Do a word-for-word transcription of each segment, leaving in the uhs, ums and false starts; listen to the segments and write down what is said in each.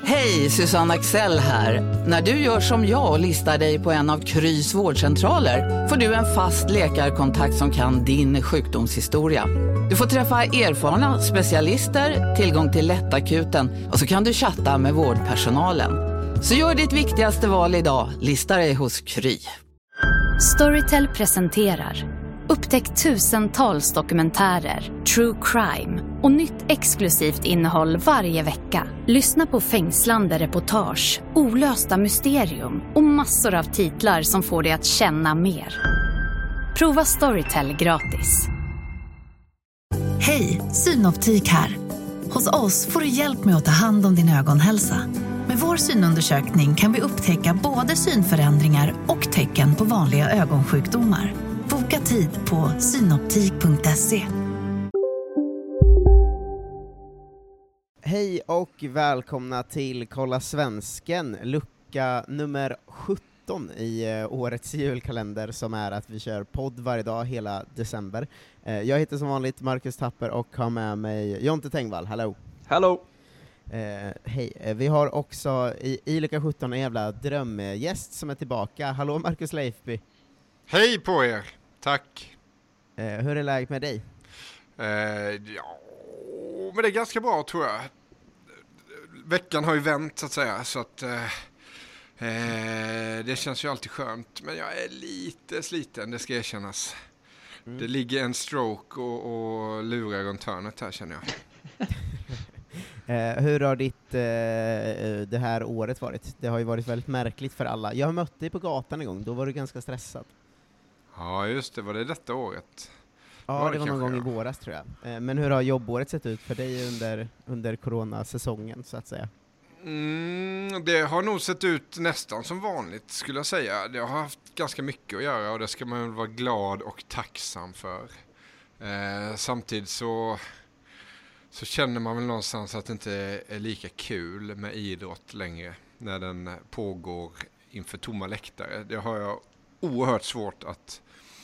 Hej, Susanne Axel här. När du gör som jag och listar dig på en av Krys vårdcentraler får du en fast läkarkontakt som kan din sjukdomshistoria. Du får träffa erfarna specialister, tillgång till lättakuten och så kan du chatta med vårdpersonalen. Så gör ditt viktigaste val idag, listar dig hos Kry. Storytel presenterar upptäck tusentals dokumentärer, true crime och nytt exklusivt innehåll varje vecka. Lyssna på fängslande reportage, olösta mysterium och massor av titlar som får dig att känna mer. Prova Storytel gratis. Hej, Synoptik här. Hos oss får du hjälp med att ta hand om din ögonhälsa. Med vår synundersökning kan vi upptäcka både synförändringar och tecken på vanliga ögonsjukdomar. Boka tid på synoptik punkt se. Hej och välkomna till Kolla Svensken, lucka nummer sjutton i uh, årets julkalender, som är att vi kör podd varje dag hela december. Uh, jag heter som vanligt Marcus Tapper och har med mig Jonte Tengvall. Hallå! Hallå! Uh, hej, uh, vi har också i, i lucka sjutton en jävla drömgäst som är tillbaka. Hallå Marcus Leifby! Hej på er! Tack! Uh, hur är läget med dig? Uh, ja, men det är ganska bra tror jag. Veckan har ju vänt så att säga, så att uh, uh, det känns ju alltid skönt. Men jag är lite sliten, det ska erkännas. Mm. Det ligger en stroke och, och lurar runt hörnet här, känner jag. uh, hur har ditt uh, det här året varit? Det har ju varit väldigt märkligt för alla. Jag har mött dig på gatan en gång, då var du ganska stressad. Ja just det, var det detta året? Ja, var det, det var någon gång ja. i våras tror jag. Eh, men hur har jobbåret sett ut för dig under, under coronasäsongen så att säga? Mm, det har nog sett ut nästan som vanligt skulle jag säga. Det har haft ganska mycket att göra och det ska man vara glad och tacksam för. Eh, samtidigt så, så känner man väl någonstans att det inte är lika kul med idrott längre när den pågår inför tomma läktare. Det har jag oerhört svårt att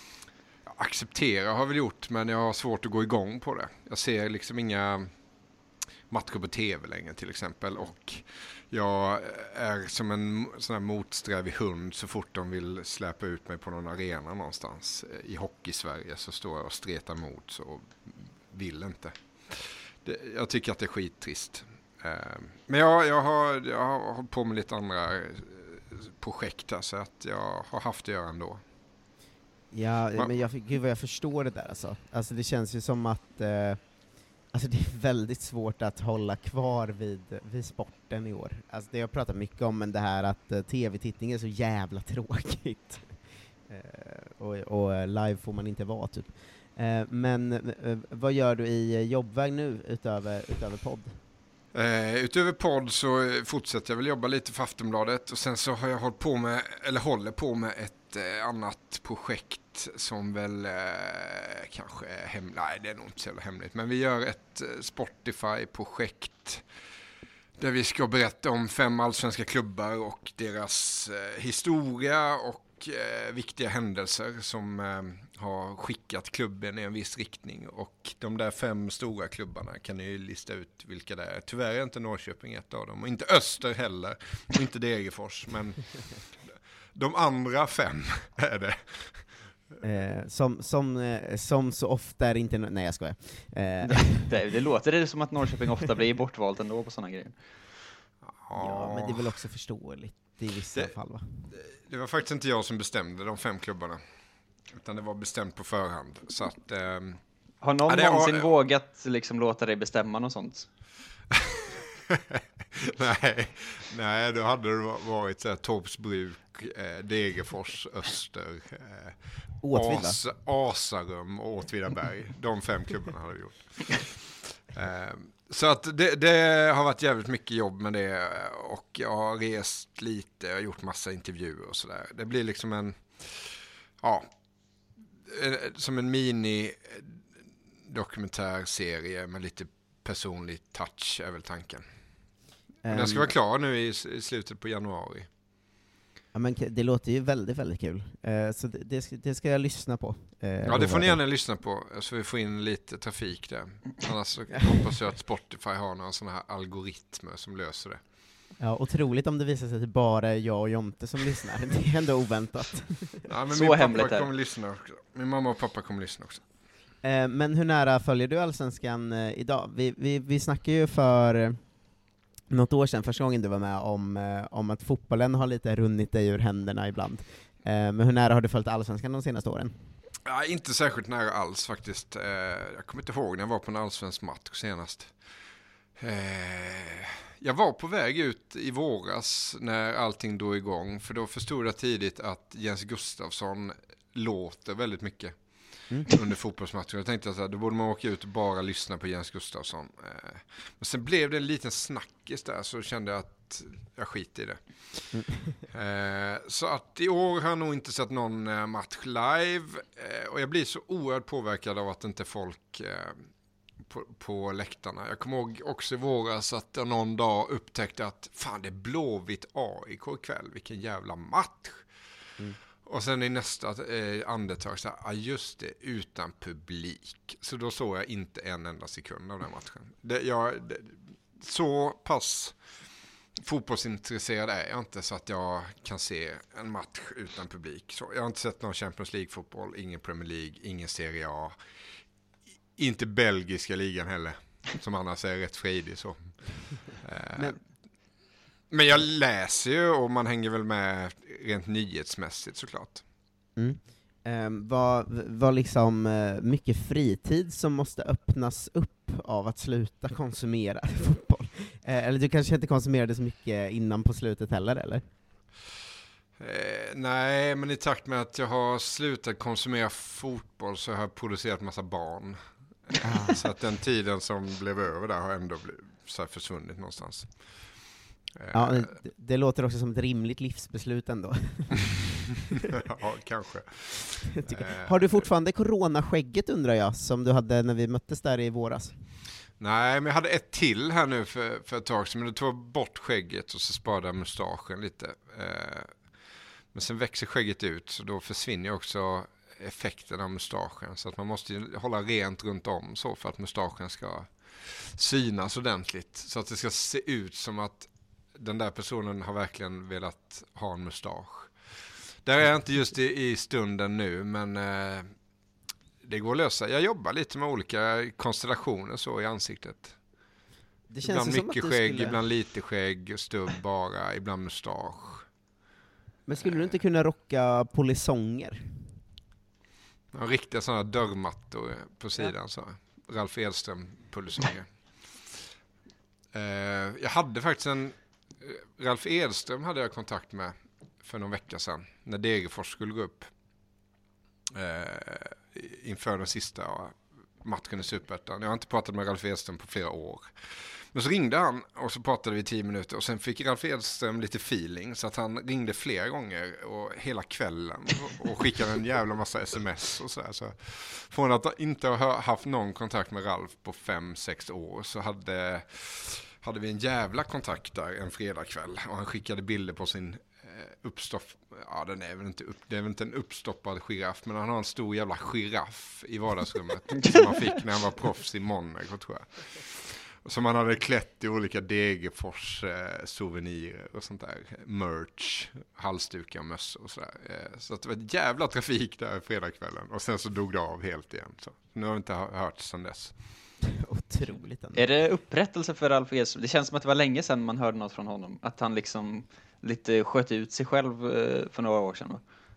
acceptera, har väl gjort, men jag har svårt att gå igång på det. Jag ser liksom inga matcher på tv längre till exempel, och jag är som en sån här motsträvig hund så fort de vill släppa ut mig på någon arena någonstans. I hockey-Sverige så står jag och stretar emot så vill inte. Det, jag tycker att det är skittrist. Men jag, jag, har, jag har hållit på med lite andra projekt här, så att jag har haft att göra ändå. Ja, men jag, gud vad jag förstår det där alltså. Alltså det känns ju som att eh, alltså det är väldigt svårt att hålla kvar vid, vid sporten i år. Alltså det har jag pratat mycket om, men det här att uh, tv-tittning är så jävla tråkigt. Uh, och, och live får man inte vara typ. Uh, men uh, vad gör du i jobbväg nu utöver, utöver podd? Uh, utöver podd så fortsätter jag väl jobba lite för Aftonbladet, och sen så har jag hållit på med, eller håller på med ett uh, annat projekt som väl eh, kanske är hemligt. Nej, det är nog inte så hemligt. Men vi gör ett eh, Spotify-projekt där vi ska berätta om fem allsvenska klubbar och deras eh, historia och eh, viktiga händelser som eh, har skickat klubben i en viss riktning. Och de där fem stora klubbarna kan ni ju lista ut vilka det är. Tyvärr är inte Norrköping ett av dem. Och inte Öster heller. Och inte Degerfors. Men de andra fem är det. Eh, som, som, eh, som så ofta är inte... Nej, jag skojar. Eh. det, det låter det som att Norrköping ofta blir bortvalt ändå på sådana grejer. Ja, men det är väl också förståeligt i vissa det, fall, va? Det var faktiskt inte jag som bestämde de fem klubbarna. Utan det var bestämt på förhand. Så att, eh, har någon ja, någonsin ja, vågat liksom låta dig bestämma något sånt? nej, nej, då hade det varit så här, Torpsbruk, eh, Degerfors, Öster, eh, As, Asarum och Åtvidaberg. De fem klubbarna hade gjort. eh, så att det, det har varit jävligt mycket jobb med det, och jag har rest lite, jag har gjort massa intervjuer och sådär. Det blir liksom en, ja, som en mini dokumentärserie med lite personlig touch är väl tanken. Men den ska vara klar nu i, i slutet på januari. Ja, men det låter ju väldigt, väldigt kul. Uh, så det, det, ska, det ska jag lyssna på. Uh, ja, det får ni gärna lyssna på, så vi får in lite trafik där. Annars så hoppas jag att Spotify har några sådana här algoritmer som löser det. Ja, otroligt om det visar sig att det bara är jag och Jonte som lyssnar. Det är ändå oväntat. Ja, men så min hemligt pappa kommer lyssna också. Min mamma och pappa kommer lyssna också. Eh, men hur nära följer du Allsvenskan eh, idag? Vi, vi, vi snackade ju för eh, något år sedan, första gången du var med, om, eh, om att fotbollen har lite runnit dig ur händerna ibland. Eh, men hur nära har du följt Allsvenskan de senaste åren? Ja, inte särskilt nära alls faktiskt. Eh, jag kommer inte ihåg när jag var på en allsvensk match senast. Eh, jag var på väg ut i våras när allting drog igång, för då förstod jag tidigt att Jens Gustafsson låter väldigt mycket mm. under fotbollsmatchen. Jag tänkte att då borde man åka ut och bara lyssna på Jens Gustafsson. Eh, men sen blev det en liten snackis där, så kände jag att jag skit i det. Mm. Eh, så att i år har jag nog inte sett någon eh, match live, eh, och jag blir så oerhört påverkad av att inte folk eh, på, på läktarna. Jag kommer ihåg också i våras att jag någon dag upptäckte att fan, det är Blåvitt A I K ikväll, vilken jävla match. Mm. Och sen i nästa eh, andetag så här, ah, just det, utan publik. Så då såg jag inte en enda sekund av den matchen. Det, jag, det, så pass fotbollsintresserad är jag inte så att jag kan se en match utan publik. Så jag har inte sett någon Champions League-fotboll, ingen Premier League, ingen Serie A. Inte belgiska ligan heller, som annars är rätt fredig så. Men, Men jag läser ju, och man hänger väl med rent nyhetsmässigt såklart. Mm. Um, vad, vad liksom uh, mycket fritid som måste öppnas upp av att sluta konsumera fotboll? Uh, eller du kanske inte konsumerade så mycket innan på slutet heller, eller? Eh, nej, men i takt med att jag har slutat konsumera fotboll så har jag producerat massa barn. Ah. Så att den tiden som blev över där har ändå blivit, så här försvunnit någonstans. Ja, det, det låter också som ett rimligt livsbeslut ändå. Ja, kanske. Har du fortfarande coronaskägget, undrar jag, som du hade när vi möttes där i våras? Nej, men jag hade ett till här nu för, för ett tag sedan, men då tog jag bort skägget och så sparade jag mustaschen lite. Men sen växer skägget ut, så då försvinner också effekten av mustaschen. Så att man måste ju hålla rent runt om så för att mustaschen ska synas ordentligt. Så att det ska se ut som att den där personen har verkligen velat ha en mustasch. Där är jag inte just i, i stunden nu, men eh, det går att lösa. Jag jobbar lite med olika konstellationer så i ansiktet. Det känns ibland som mycket skägg, skulle... ibland lite skägg, stubb bara, ibland mustasch. Men skulle du inte kunna rocka polisonger? Ja, riktiga sådana dörrmattor på sidan, ja. Så. Ralf Edström polisonger. eh, jag hade faktiskt en Ralf Edström hade jag kontakt med för någon vecka sedan när Degerfors skulle gå upp eh, inför den sista matchen i Superettan. Jag har inte pratat med Ralf Edström på flera år. Men så ringde han och så pratade vi i tio minuter och sen fick Ralf Edström lite feeling så att han ringde flera gånger och hela kvällen och, och skickade en jävla massa sms och så här. Så från att inte ha haft någon kontakt med Ralf på fem, sex år så hade hade vi en jävla kontakt där en fredagkväll och han skickade bilder på sin eh, uppstopp, ja den är väl inte upp, det är väl inte en uppstoppad giraff, men han har en stor jävla giraff i vardagsrummet som han fick när han var proffs i Monaco, tror jag. Och som han hade klätt i olika Degerfors eh, souvenirer och sånt där, merch, halsdukar och mössor och sådär. Eh, så att det var ett jävla trafik där fredagskvällen och sen så dog det av helt igen. Så nu har vi inte hört sedan dess. Otroligt ändå. Är det upprättelse för Ralf Edström? Det känns som att det var länge sedan man hörde något från honom. Att han liksom lite sköt ut sig själv för några år sedan.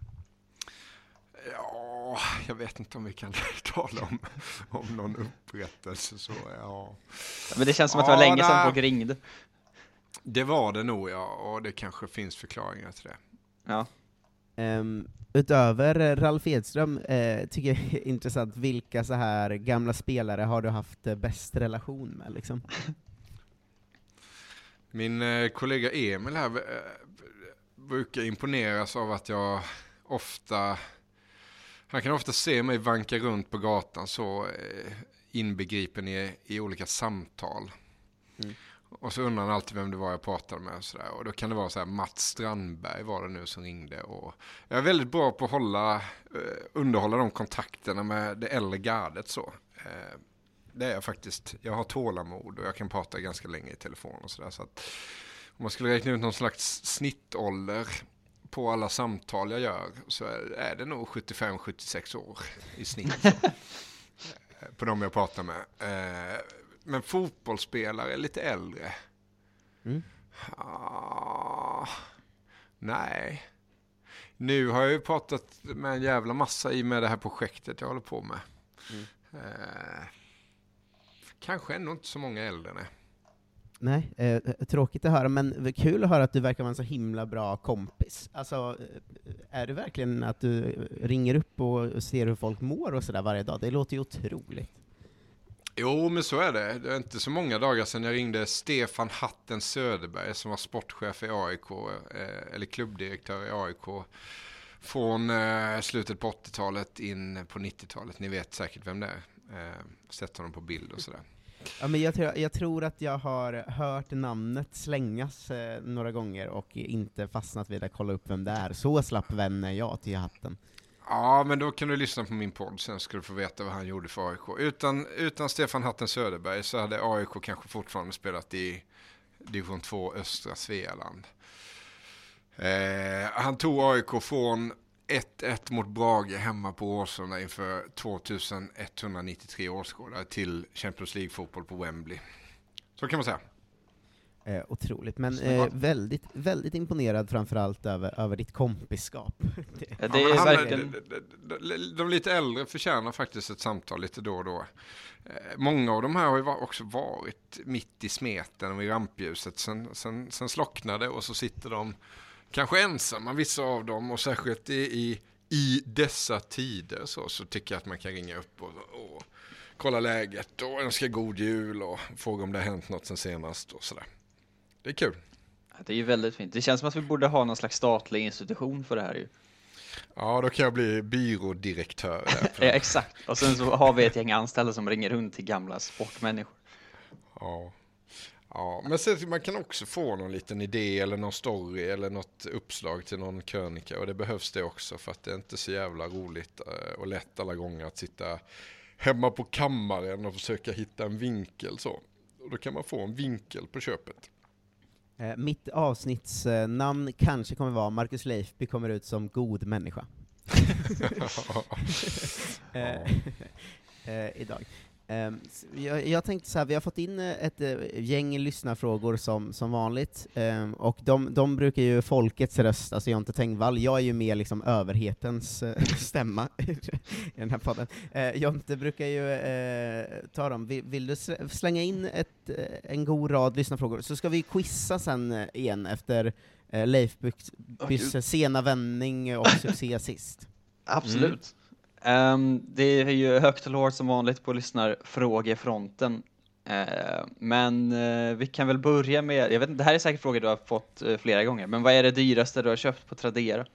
Ja, jag vet inte om vi kan tala om, om någon upprättelse. Så, ja. Men det känns som att det var ja, länge sedan folk ringde. Det var det nog, ja. Och det kanske finns förklaringar till det. Ja. Um, utöver Ralf Edström uh, tycker jag är intressant, vilka så här gamla spelare har du haft uh, bäst relation med liksom? Min uh, kollega Emil här uh, brukar imponeras av att jag ofta han kan ofta se mig vanka runt på gatan så uh, inbegripen i, i olika samtal. Mm. Och så undrar han alltid vem det var jag pratade med. Och, så där. Och då kan det vara så här, Mats Strandberg var det nu som ringde. Och jag är väldigt bra på att hålla, eh, underhålla de kontakterna med det äldre gardet. Så. Eh, det är jag faktiskt. Jag har tålamod och jag kan prata ganska länge i telefon och sådär. Så att, om man skulle räkna ut någon slags snittålder på alla samtal jag gör, så är, är det nog sjuttiofem sjuttiosex år i snitt. På de jag pratar med. Eh, men fotbollsspelare är lite äldre. Mm. Ah, nej. Nu har jag ju pratat med en jävla massa i med det här projektet jag håller på med. Mm. Eh, kanske ändå inte så många äldre, nej. Nej, eh, tråkigt att höra, men kul att höra att du verkar vara en så himla bra kompis. Alltså, är det verkligen att du ringer upp och ser hur folk mår och sådär varje dag? Det låter ju otroligt. Jo, men så är det. Det är inte så många dagar sedan jag ringde Stefan Hatten Söderberg som var sportchef i A I K, eh, eller klubbdirektör i A I K från eh, slutet på åttiotalet in på nittiotalet. Ni vet säkert vem det är. Eh, sett honom på bild och sådär. Ja, men jag, tror, jag tror att jag har hört namnet slängas eh, några gånger och inte fastnat vid att kolla upp vem det är. Så slapp vän är jag till Hatten. Ja, men då kan du lyssna på min podd, sen ska du få veta vad han gjorde för A I K. Utan, utan Stefan Hatten Söderberg så hade A I K kanske fortfarande spelat i division två östra Svealand. Eh, han tog A I K från ett ett mot Brage hemma på Åsarna inför tvåtusenetthundranittiotre årsgårdar till Champions League-fotboll på Wembley. Så kan man säga. Eh, otroligt, men eh, väldigt, väldigt imponerad framförallt över, över ditt kompisskap. det ja, det är han, verkligen... de, de, de, de lite äldre förtjänar faktiskt ett samtal lite då och då. Eh, många av de här har ju också varit mitt i smeten och i rampljuset. Sen, sen, sen slocknade och så sitter de kanske ensamma, vissa av dem, och särskilt i, i, i dessa tider så, så tycker jag att man kan ringa upp och, och kolla läget och önska god jul och fråga om det har hänt något sen senast och sådär. Det är kul. Det är ju väldigt fint. Det känns som att vi borde ha någon slags statlig institution för det här ju. Ja, då kan jag bli byrådirektör. Där ja, exakt. Och sen så har vi ett gäng anställda som ringer runt till gamla sportmänniskor. Ja. Ja, men sen, man kan också få någon liten idé eller någon story eller något uppslag till någon krönika, och det behövs det också för att det är inte så jävla roligt och lätt alla gånger att sitta hemma på kammaren och försöka hitta en vinkel så. Och då kan man få en vinkel på köpet. Eh, mitt avsnittsnamn kanske kommer vara Marcus Leifby kommer ut som god människa. eh, eh, idag. Um, jag, jag tänkte så här, vi har fått in ett uh, gäng lyssnarfrågor som, som vanligt, um, och de, de brukar ju folkets röst, alltså Jonte Tengvall, jag är ju mer liksom överhetens uh, stämma i den här podden. Uh, Jonte brukar ju uh, ta dem. Vill, vill du slänga in ett, uh, en god rad lyssnarfrågor, så ska vi quizza sen uh, igen efter uh, Leif Bys oh, sena vändning och succé sist. Absolut. Mm. Um, det är ju högt och lågt som vanligt på lyssnarfrågefronten. Uh, men uh, vi kan väl börja med, jag vet inte, det här är säkert frågor du har fått uh, flera gånger, men vad är det dyraste du har köpt på Tradera?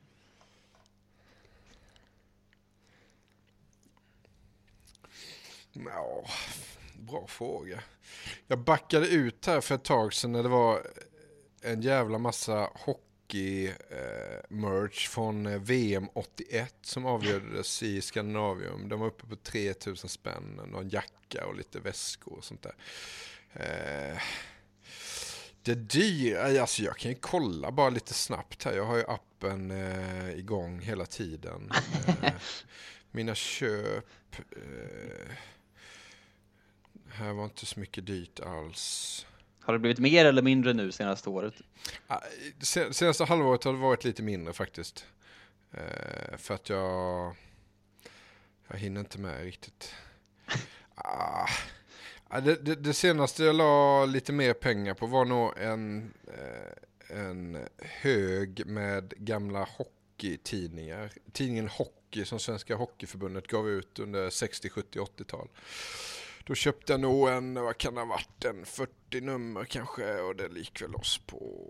Ja, bra fråga. Jag backade ut här för ett tag sedan när det var en jävla massa hockey Eh, merch från eh, V M åttioett som avgjordes i Skandinavium. De var uppe på tre tusen spänn, någon jacka och lite väskor och sånt där. Eh, det dyra, alltså jag kan ju kolla bara lite snabbt här. Jag har ju appen eh, igång hela tiden. Eh, mina köp eh, här var inte så mycket dyrt alls. Har det blivit mer eller mindre nu senaste året? Senaste halvåret har det varit lite mindre faktiskt. Eh, för att jag jag hinner inte med riktigt. Ah, det, det, det senaste jag la lite mer pengar på var nog en, eh, en hög med gamla hockeytidningar. Tidningen Hockey som Svenska Hockeyförbundet gav ut under sextio, sjuttio, åttiotal. Då köpte jag nog en, vad kan det ha varit, en fyrtio nummer kanske, och det likväl oss på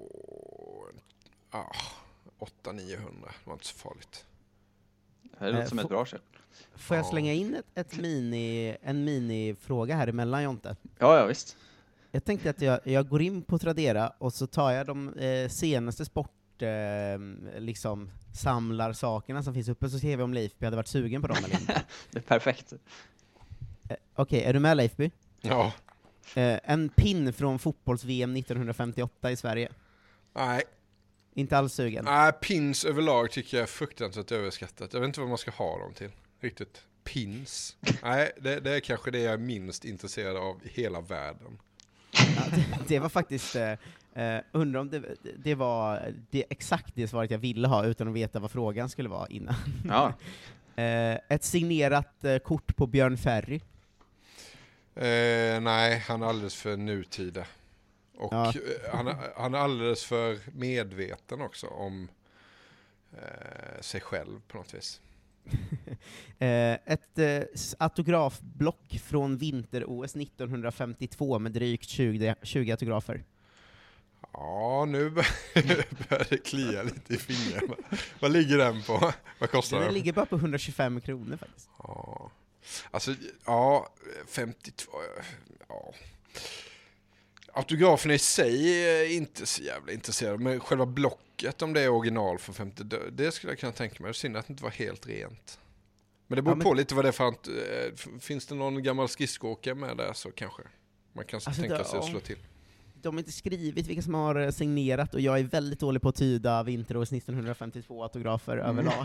ah, åtta niohundra. Det var inte så farligt. Det låter som ett bra köp. Får jag slänga in ett, ett mini, en minifråga här emellan, Jonte? Ja, ja, visst. Jag tänkte att jag, jag går in på Tradera och så tar jag de eh, senaste sport eh, liksom samlar sakerna som finns uppe, så ser vi om Leifby hade varit sugen på dem eller inte. Det är perfekt. Okej, okay, är du med Leifby? Ja. Eh, en pin från fotbolls-V M nittonhundrafemtioåtta i Sverige. Nej. Inte alls sugen. Nej, pins överlag tycker jag är fruktansvärt överskattat. Jag vet inte vad man ska ha dem till. Riktigt. Pins. Nej, det, det är kanske det jag är minst intresserad av i hela världen. Ja, det, det var faktiskt... Eh, Uh, undrar om det, det var det exakt det svaret jag ville ha utan att veta vad frågan skulle vara innan. Ja. uh, ett signerat uh, kort på Björn Ferry. Uh, nej, han är alldeles för nutida. Och ja. uh, han, han är alldeles för medveten också om uh, sig själv på något vis. uh, ett uh, autografblock från vinter-O S nittonhundrafemtiotvå med drygt tjugo, tjugo autografer. Ja, nu börjar det klia lite i fingrarna. Vad ligger den på? Vad kostar den? Den ligger bara på hundratjugofem kronor faktiskt. Ja. Alltså, ja, femtiotvå, ja. Autografen i sig är inte så jävla intresserad, men själva blocket, om det är original från femtio, det skulle jag kunna tänka mig. Det är synd att det inte var helt rent. Men det beror ja, men... på lite vad det är för att, finns det någon gammal skridskoåkare med där så kanske man kan alltså, tänka sig att slå till. De har inte skrivit vilka som har signerat, och jag är väldigt dålig på att tyda vinter-O S nittonhundrafemtiotvå autografer mm. överlag.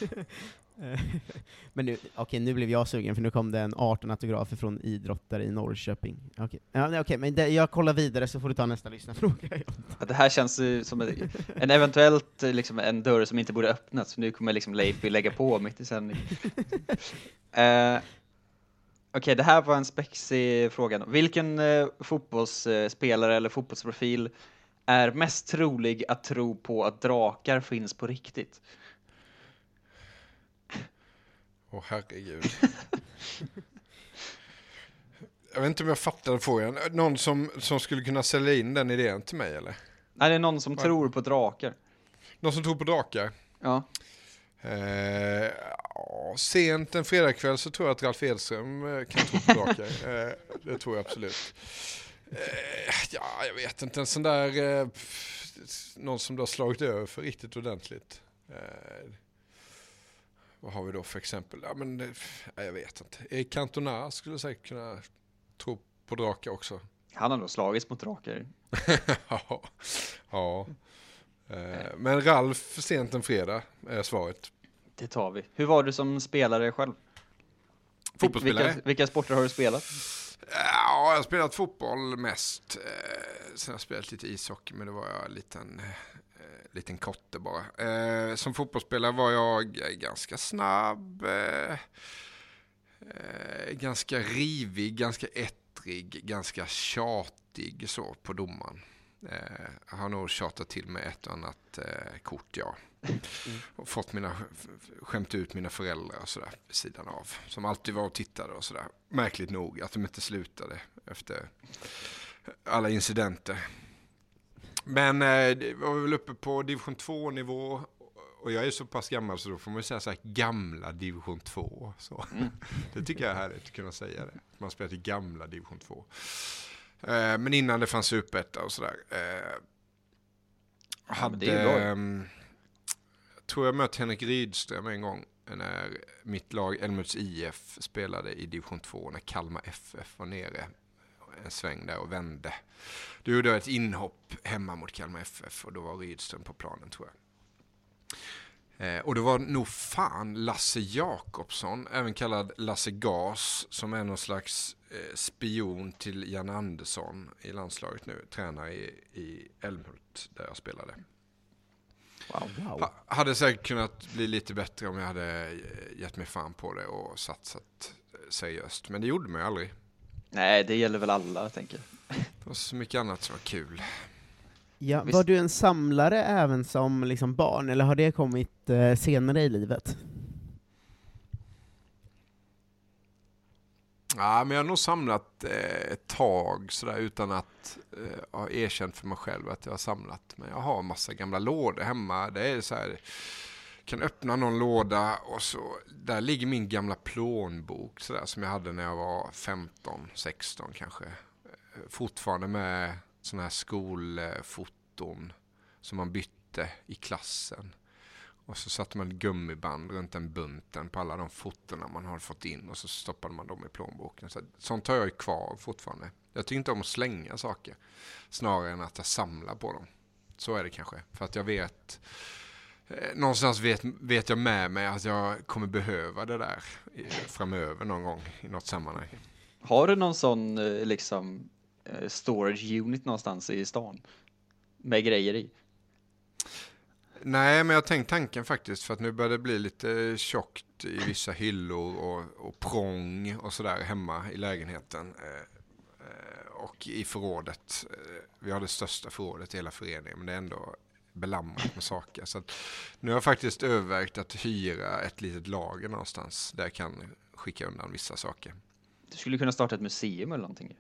Men nu, okay, nu blev jag sugen, för nu kom det en arton autografer från idrottare i Norrköping. Okay. Ja, nej, okay, men det, jag kollar vidare så får du ta nästa lyssnarfråga. Ja, det här känns som en, en eventuellt liksom, en dörr som inte borde öppnas, för nu kommer liksom Leif lägga på mitt i sändning. uh, Okej, okay, det här var en spexig fråga. Vilken eh, fotbollsspelare eller fotbollsprofil är mest trolig att tro på att drakar finns på riktigt? Åh, oh, herregud. Jag vet inte om jag fattar den frågan. Någon som, som skulle kunna sälja in den idén till mig, eller? Nej, det är någon som Var? tror på drakar. Någon som tror på drakar? Ja. Eh, ja, sent en fredagkväll så tror jag att Ralf Edström kan tro på drakar. eh, det tror jag absolut. Eh, ja, jag vet inte. En sån där eh, någon som du har slagit över för riktigt ordentligt. Eh, vad har vi då för exempel? Ja, men det, jag vet inte. Erik Cantona skulle säkert kunna tro på drakar också. Han har nog slagits mot drakar. ja. ja. Men Ralf sent en fredag är svaret. Det tar vi. Hur var du som spelare själv? Fotbollsspelare? Vilka, vilka sporter har du spelat? Ja, jag har spelat fotboll mest. Sen har jag spelat lite ishockey, men det var jag en liten, liten kotte bara. Som fotbollsspelare var jag ganska snabb, ganska rivig, ganska ettrig, ganska tjatig så på domaren. Eh, jag har nog tjatat till med ett och annat eh, kort, ja. Mm. Och fått mina, skämt ut mina föräldrar och sådär vid sidan av. Som alltid var och tittade och sådär. Märkligt nog att de inte slutade efter alla incidenter. Men eh, det var väl uppe på division två-nivå. Och jag är så pass gammal så då får man säga så här gamla division två. Så. Mm. Det tycker jag är härligt att kunna säga det. Man spelar i gamla division två. Men innan det fanns Superetta och sådär. Eh, hade, ja, eh, jag tror jag mött Henrik Rydström en gång när mitt lag Älmhults I F spelade i division två när Kalmar F F var nere en sväng där och vände. Då gjorde jag ett inhopp hemma mot Kalmar F F och då var Rydström på planen, tror jag. Eh, och det var nog fan Lasse Jakobsson, även kallad Lasse Gas, som är någon slags eh, spion till Jan Andersson i landslaget nu, tränar i, i Älmhult där jag spelade. Wow, wow. Ha, hade säkert kunnat bli lite bättre om jag hade gett mig fan på det och satsat seriöst, men det gjorde man ju aldrig. Nej, det gäller väl alla, tänker jag. Det var så mycket annat som var kul. Ja, var du en samlare även som liksom barn, eller har det kommit eh, senare i livet? Ja, men jag har nog samlat eh, ett tag sådär, utan att eh, ha erkänt för mig själv att jag har samlat. Men jag har en massa gamla lådor hemma. Det är så här, kan öppna någon låda och så där ligger min gamla plånbok sådär, som jag hade när jag var femton sexton kanske. Fortfarande med såna här skolfoton som man bytte i klassen. Och så satte man gummiband runt den bunten på alla de fotorna man har fått in och så stoppade man dem i plånboken. Så sånt har jag ju kvar fortfarande. Jag tycker inte om att slänga saker snarare än att jag samlar på dem. Så är det kanske. För att jag vet, eh, någonstans vet, vet jag med mig att jag kommer behöva det där i, framöver någon gång i något sammanhang. Har du någon sån eh, liksom eh, storage unit någonstans i stan med grejer i? Nej, men jag har tänkt tanken faktiskt för att nu börjar det bli lite tjockt i vissa hyllor och, och prång och sådär hemma i lägenheten eh, och i förrådet. Vi har det största förrådet i hela föreningen men det är ändå belamrat med saker. Så att nu har jag faktiskt övervägt att hyra ett litet lager någonstans där jag kan skicka undan vissa saker. Du skulle kunna starta ett museum eller någonting.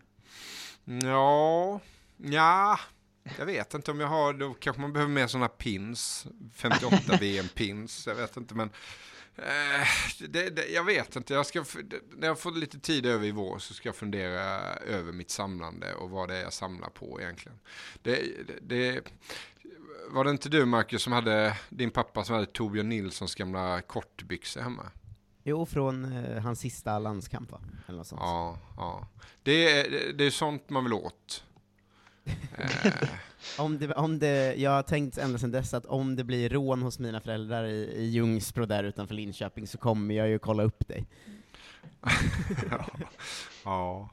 Ja, ja. Jag vet inte om jag har, då kanske man behöver mer sådana pins, femtioåtta V M-pins, jag vet inte, men eh, det, det, jag vet inte, jag ska, när jag får lite tid över i vår så ska jag fundera över mitt samlande och vad det är jag samlar på egentligen. Det, det, det var det inte du, Marcus, som hade, din pappa som hade Torbjörn Nilssons gamla kortbyxor hemma? Jo, från eh, hans sista landskamp, va? Eller något sånt. Ja, ja. Det är, det är sånt man vill åt. eh. om det, om det, jag har tänkt ända sedan dess att om det blir rån hos mina föräldrar i, i Ljungsbro där utanför Linköping så kommer jag ju kolla upp dig. ja. ja.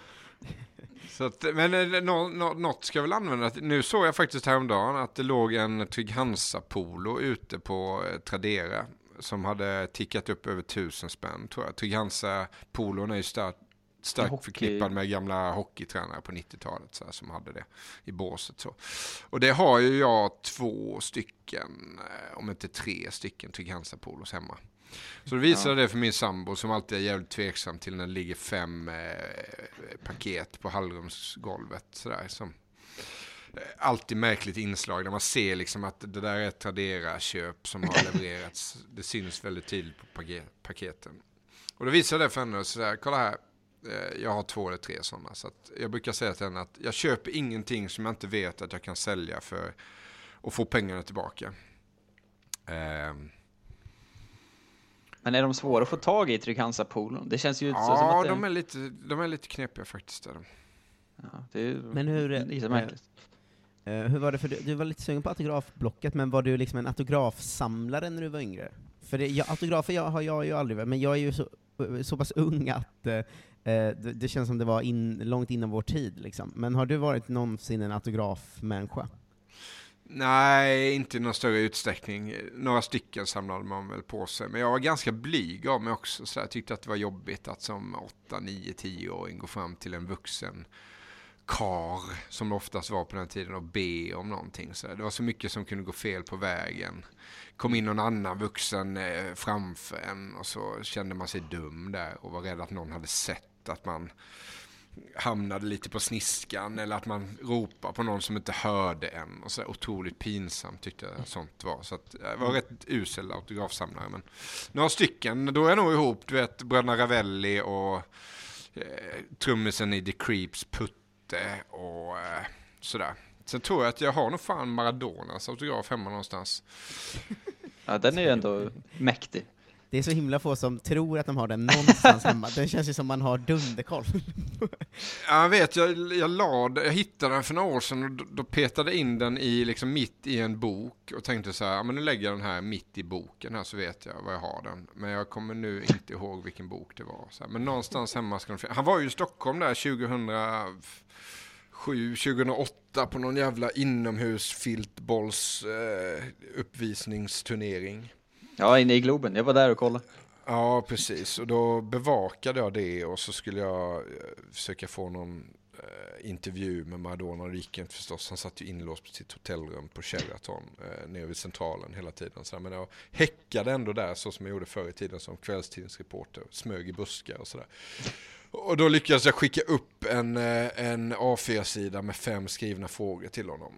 Så att, men nå, nå, något ska jag väl använda. Nu såg jag faktiskt häromdagen att det låg en Trygg-Hansa-polo ute på eh, Tradera som hade tickat upp över tusen spänn, tror jag. Trygg-Hansa-polon är ju starkt starkt hockey. Förknippad med gamla hockeytränare på nittiotalet så här, som hade det i båset. Så. Och det har ju jag två stycken, om inte tre stycken Trygg-Hansa-polos hemma. Så det visade ja. det för min sambo som alltid är jävligt tveksam till när det ligger fem eh, paket på hallrumsgolvet. Sådär, som eh, alltid märkligt inslag där man ser liksom att det där är ett Tradera-köp som har levererats. Det syns väldigt tydligt på paket, paketen. Och då visade det för henne och sådär, kolla här. Jag har två eller tre sådana. Så att jag brukar säga till henne att jag köper ingenting som jag inte vet att jag kan sälja för att få pengarna tillbaka. Um. Men är de svåra att få tag i Trygg-Hansa-polon? Det känns ju inte ja, så som att det... de är lite, de är lite knepiga faktiskt. Där. Ja, det är men hur, lite märkligt. Uh, hur var det för du, du var lite sugen på autografblocket, men var du liksom en autografsamlare när du var yngre? För det, jag, autografer jag, har jag ju aldrig varit, men jag är ju så, så pass ung att uh, det, det känns som det var in, långt innan vår tid. Liksom. Men har du varit någonsin en autografmänniska? Nej, inte i någon större utsträckning. Några stycken samlade man väl på sig. Men jag var ganska blyg av mig också. Så jag tyckte att det var jobbigt att som åtta, nio, tio-åring gå fram till en vuxen kar, som det oftast var på den tiden, och be om någonting. Så det var så mycket som kunde gå fel på vägen. Kom in någon annan vuxen eh, framför en och så kände man sig dum där och var rädd att någon hade sett att man hamnade lite på sniskan eller att man ropar på någon som inte hörde en och så otroligt pinsamt tyckte jag sånt var. Så att jag var rätt usel autografsamlare, men några stycken, då är jag nog ihop, du vet, bröderna Ravelli och eh, trummisen i The Creeps, Putte och eh, sådär. Sen tror jag att jag har nog fan Maradonas autograf hemma någonstans. Ja, den är ju ändå mäktig. Det är så himla få som tror att de har den någonstans hemma. Den känns ju som man har dunderkoll. Jag vet, jag, jag, lad, jag hittade den för några år sedan och då, då petade in den i, liksom mitt i en bok och tänkte så här, ja, men nu lägger jag den här mitt i boken här så vet jag var jag har den. Men jag kommer nu inte ihåg vilken bok det var. Så här, men någonstans hemma ska den... Han var ju i Stockholm där tjugohundrasju tjugohundraåtta på någon jävla inomhusfiltbolls eh, uppvisningsturnering. Ja, inne i Globen. Jag var där och kollade. Ja, precis. Och då bevakade jag det och så skulle jag eh, försöka få någon eh, intervju med Maradona. Det gick inte förstås. Han satt ju inlåst på sitt hotellrum på Sheraton eh, nere vid centralen hela tiden. Så, men jag häckade ändå där så som jag gjorde förr i tiden som kvällstidningsreporter. Smög i buskar och sådär. Och då lyckades jag skicka upp en, en A fyra-sida med fem skrivna frågor till honom.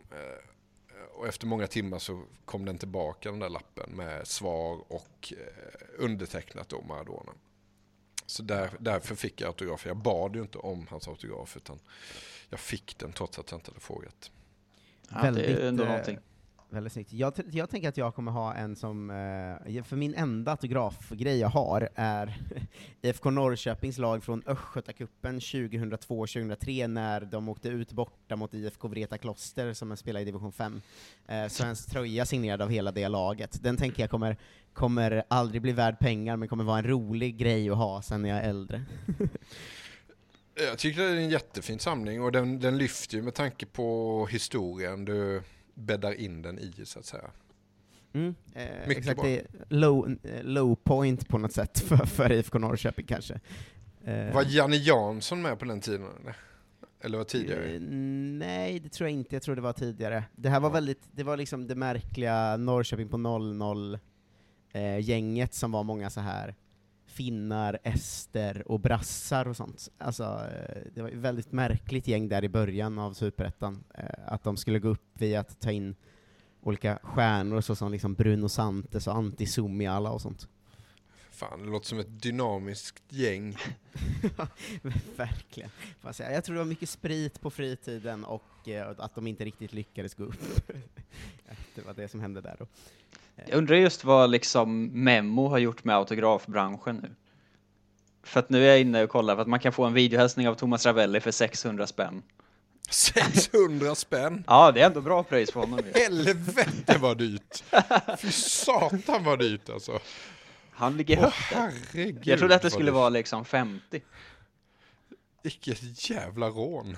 Och efter många timmar så kom den tillbaka, den där lappen, med svar och undertecknat då Maradona. Så där, därför fick jag autografer. Jag bad ju inte om hans autograf utan jag fick den trots att jag inte hade frågat. Ja, väldigt, det är ändå någonting. väldigt snyggt. Jag, t- jag tänker att jag kommer ha en som, eh, för min enda autografgrej jag har är I F K Norrköpings lag från Östgötacupen tjugohundratvå tjugohundratre när de åkte ut borta mot I F K Vreta Kloster som spelar i division fem. Eh, så en tröja signerad av hela det laget. Den tänker jag kommer, kommer aldrig bli värd pengar, men kommer vara en rolig grej att ha sen när jag är äldre. Jag tycker det är en jättefin samling, och den, den lyfter ju med tanke på historien du bäddar in den i, så att säga. Mm, eh, Mycket exakt, bra. det är low, low point på något sätt för, för I F K Norrköping kanske. Eh, Var Janne Jansson med på den tiden? Eller, eller var tidigare? eh, nej, det tror jag inte. Jag tror det var tidigare. Det här var Ja. väldigt, det var liksom det märkliga Norrköping på noll noll eh, gänget som var många så här finnar, ester och brassar och sånt. Alltså, eh, det var ett väldigt märkligt gäng där i början av Superettan. Eh, att de skulle gå upp via att ta in olika stjärnor så som liksom Bruno Santes och Antti Suomiala och sånt. Fan, det låter som ett dynamiskt gäng. Verkligen. Får jag säga. Jag tror det var mycket sprit på fritiden och eh, att de inte riktigt lyckades gå upp. Det var det som hände där då. Jag undrar just vad liksom Memo har gjort med autografbranschen nu. För att nu är jag inne och kollar för att man kan få en videohälsning av Thomas Ravelli för sexhundra spänn. sexhundra spänn? Ja, det är ändå bra pris för honom. Helvete vad dyrt! Fy satan vad dyrt alltså. Han ligger Åh, högt där. herregud. Jag trodde att det vad skulle dyrt. vara liksom femtio. Vilket jävla rån.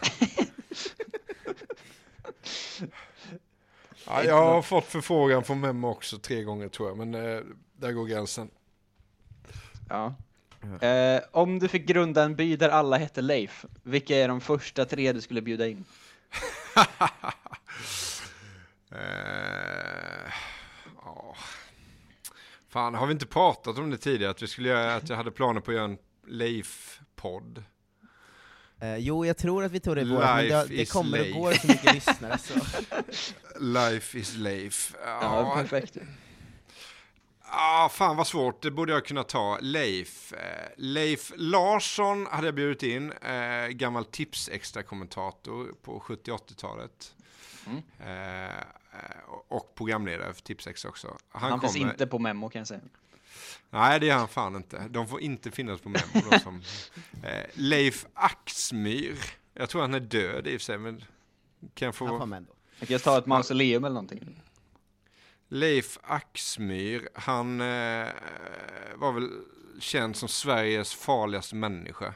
Ja, jag har fått förfrågan från Memo också tre gånger tror jag, men eh, där går gränsen. Ja. Eh, om du fick grunda en by där alla hette Leif, vilka är de första tre du skulle bjuda in? eh, ja. Fan, har vi inte pratat om det tidigare? Att vi skulle göra, att jag hade planer på att göra en Leif-podd. Eh, jo, jag tror att vi tog det i våras, men Life det, det is kommer Leif. och går så mycket lyssnare. Så. Life is Leif. Ja, Ja, perfekt. ah, fan vad svårt. Det borde jag kunna ta. Leif. Eh, Leif Larsson hade jag bjudit in. Eh, gammal Tips-extra-kommentator på sjuttio- och åttiotalet. Mm. Eh, och programledare för Tipsex också. Han, Han finns kommer... inte på Memo kan jag säga. Nej, det är han fan inte. De får inte finnas på Memo. Då, som... eh, Leif Axmyr. Jag tror han är död i och för sig, men kan jag få... Han får med ändå. Jag kan ta ett mausoleum eller någonting. Leif Axmyr, han eh, var väl känd som Sveriges farligaste människa.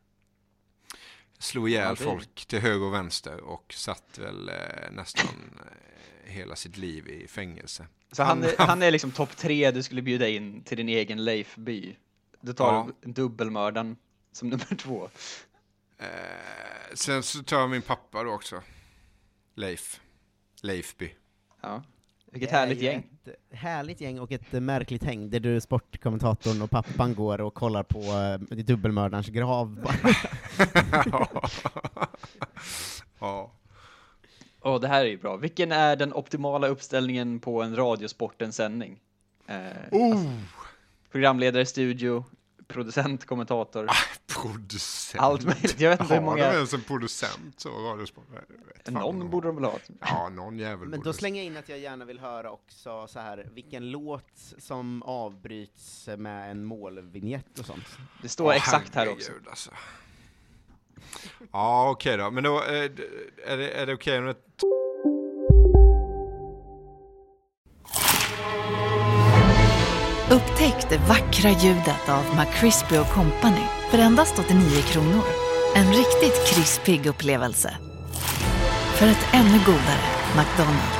Slog ihjäl Ja, det- folk till höger och vänster och satt väl eh, nästan eh, hela sitt liv i fängelse. Så han, är, han är liksom topp tre du skulle bjuda in till din egen Leif-by. Du tar Ja. dubbelmördaren som nummer två. Eh, sen så tar jag min pappa då också. Leif. Leifby. Ja. Vilket Det är härligt ju gäng. Ett härligt gäng och ett eh, märkligt häng där du, sportkommentatorn och pappan går och kollar på uh, dubbelmördarens grav. Ja. Åh, det här är ju bra. Vilken är den optimala uppställningen på en Radiosporten-sändning? Eh, Oh, programledare, studio, producent, kommentator. producent. Allt möjligt. Jag vet inte hur Har de många... ens en producent så radiosport? Jag vet fan om Någon de borde har. de väl ha. Ja, någon jävel Men borde. då slänger jag in att jag gärna vill höra också så här vilken låt som avbryts med en målvignett och sånt. Det står Åh, exakt här också. herregud, alltså. Ja, okej då. Men då eh, är det, är det okej om det... Upptäck det vackra ljudet av McCrispy och Company för endast åttionio kronor. En riktigt krispig upplevelse. För ett ännu godare McDonald's.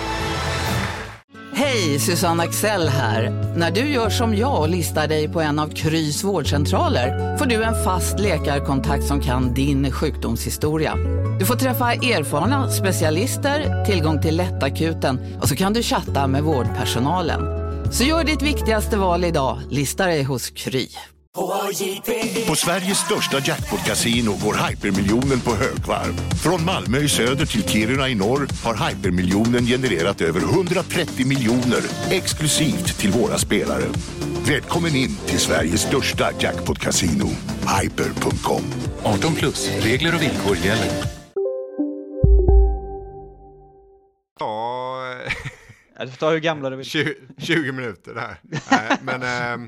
Hej, Susanne Axel här. När du gör som jag och listar dig på en av Krys vårdcentraler får du en fast läkarkontakt som kan din sjukdomshistoria. Du får träffa erfarna specialister, tillgång till lättakuten och så kan du chatta med vårdpersonalen. Så gör ditt viktigaste val idag, listar dig hos Kry. På Sveriges största jackpot-casino går hypermiljonen på högvarv. Från Malmö i söder till Kiruna i norr har hypermiljonen genererat över hundratrettio miljoner exklusivt till våra spelare. Välkommen in till Sveriges största jackpot-casino, hyper punkt com. arton plus, regler och villkor gäller. Ja, Du får ta hur gamla du vill. tjugo, tjugo minuter där. Nej, men äh,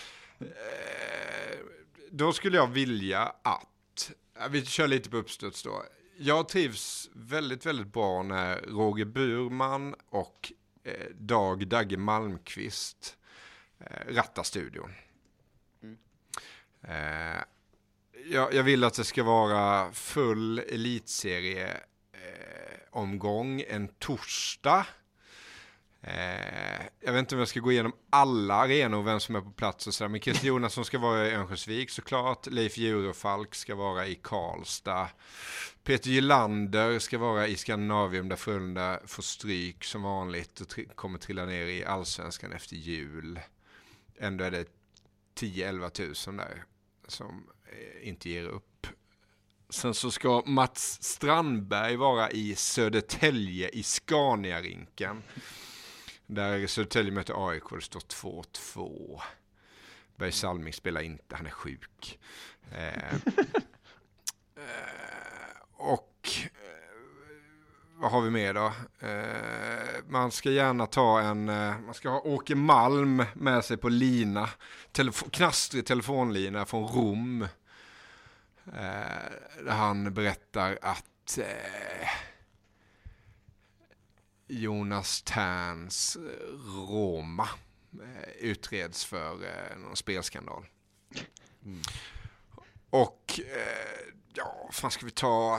då skulle jag vilja att, vi kör lite på uppstöds då. Jag trivs väldigt, väldigt bra när Roger Burman och eh, Dag Dagge Malmqvist eh, rattar studion. Mm. Eh, jag, jag vill att det ska vara full elitserie eh, omgång en torsdag. Eh, jag vet inte om jag ska gå igenom alla arenor och vem som är på plats och sådär, men Christer Jonasson ska vara i Örnsköldsvik såklart, Leif Djurefalk ska vara i Karlstad, Peter Gylander ska vara i Skandinavium där Frölunda får stryk som vanligt och tri- kommer trilla ner i Allsvenskan efter jul. Ändå är det tio elva tusen där som eh, inte ger upp. Sen så ska Mats Strandberg vara i Södertälje i Scania-rinken. Där Södertälje möter A I K, det står två två. Berg Salming spelar inte, han är sjuk. Eh, eh, och eh, vad har vi med då? Eh, man ska gärna ta en, eh, man ska ha Åke Malm med sig på lina. Telefo- knastrig telefonlina från Rom. Eh, där han berättar att eh, Jonas Terns Roma eh, utreds för eh, någon spelskandal. Mm. Och eh, ja, fan ska vi ta...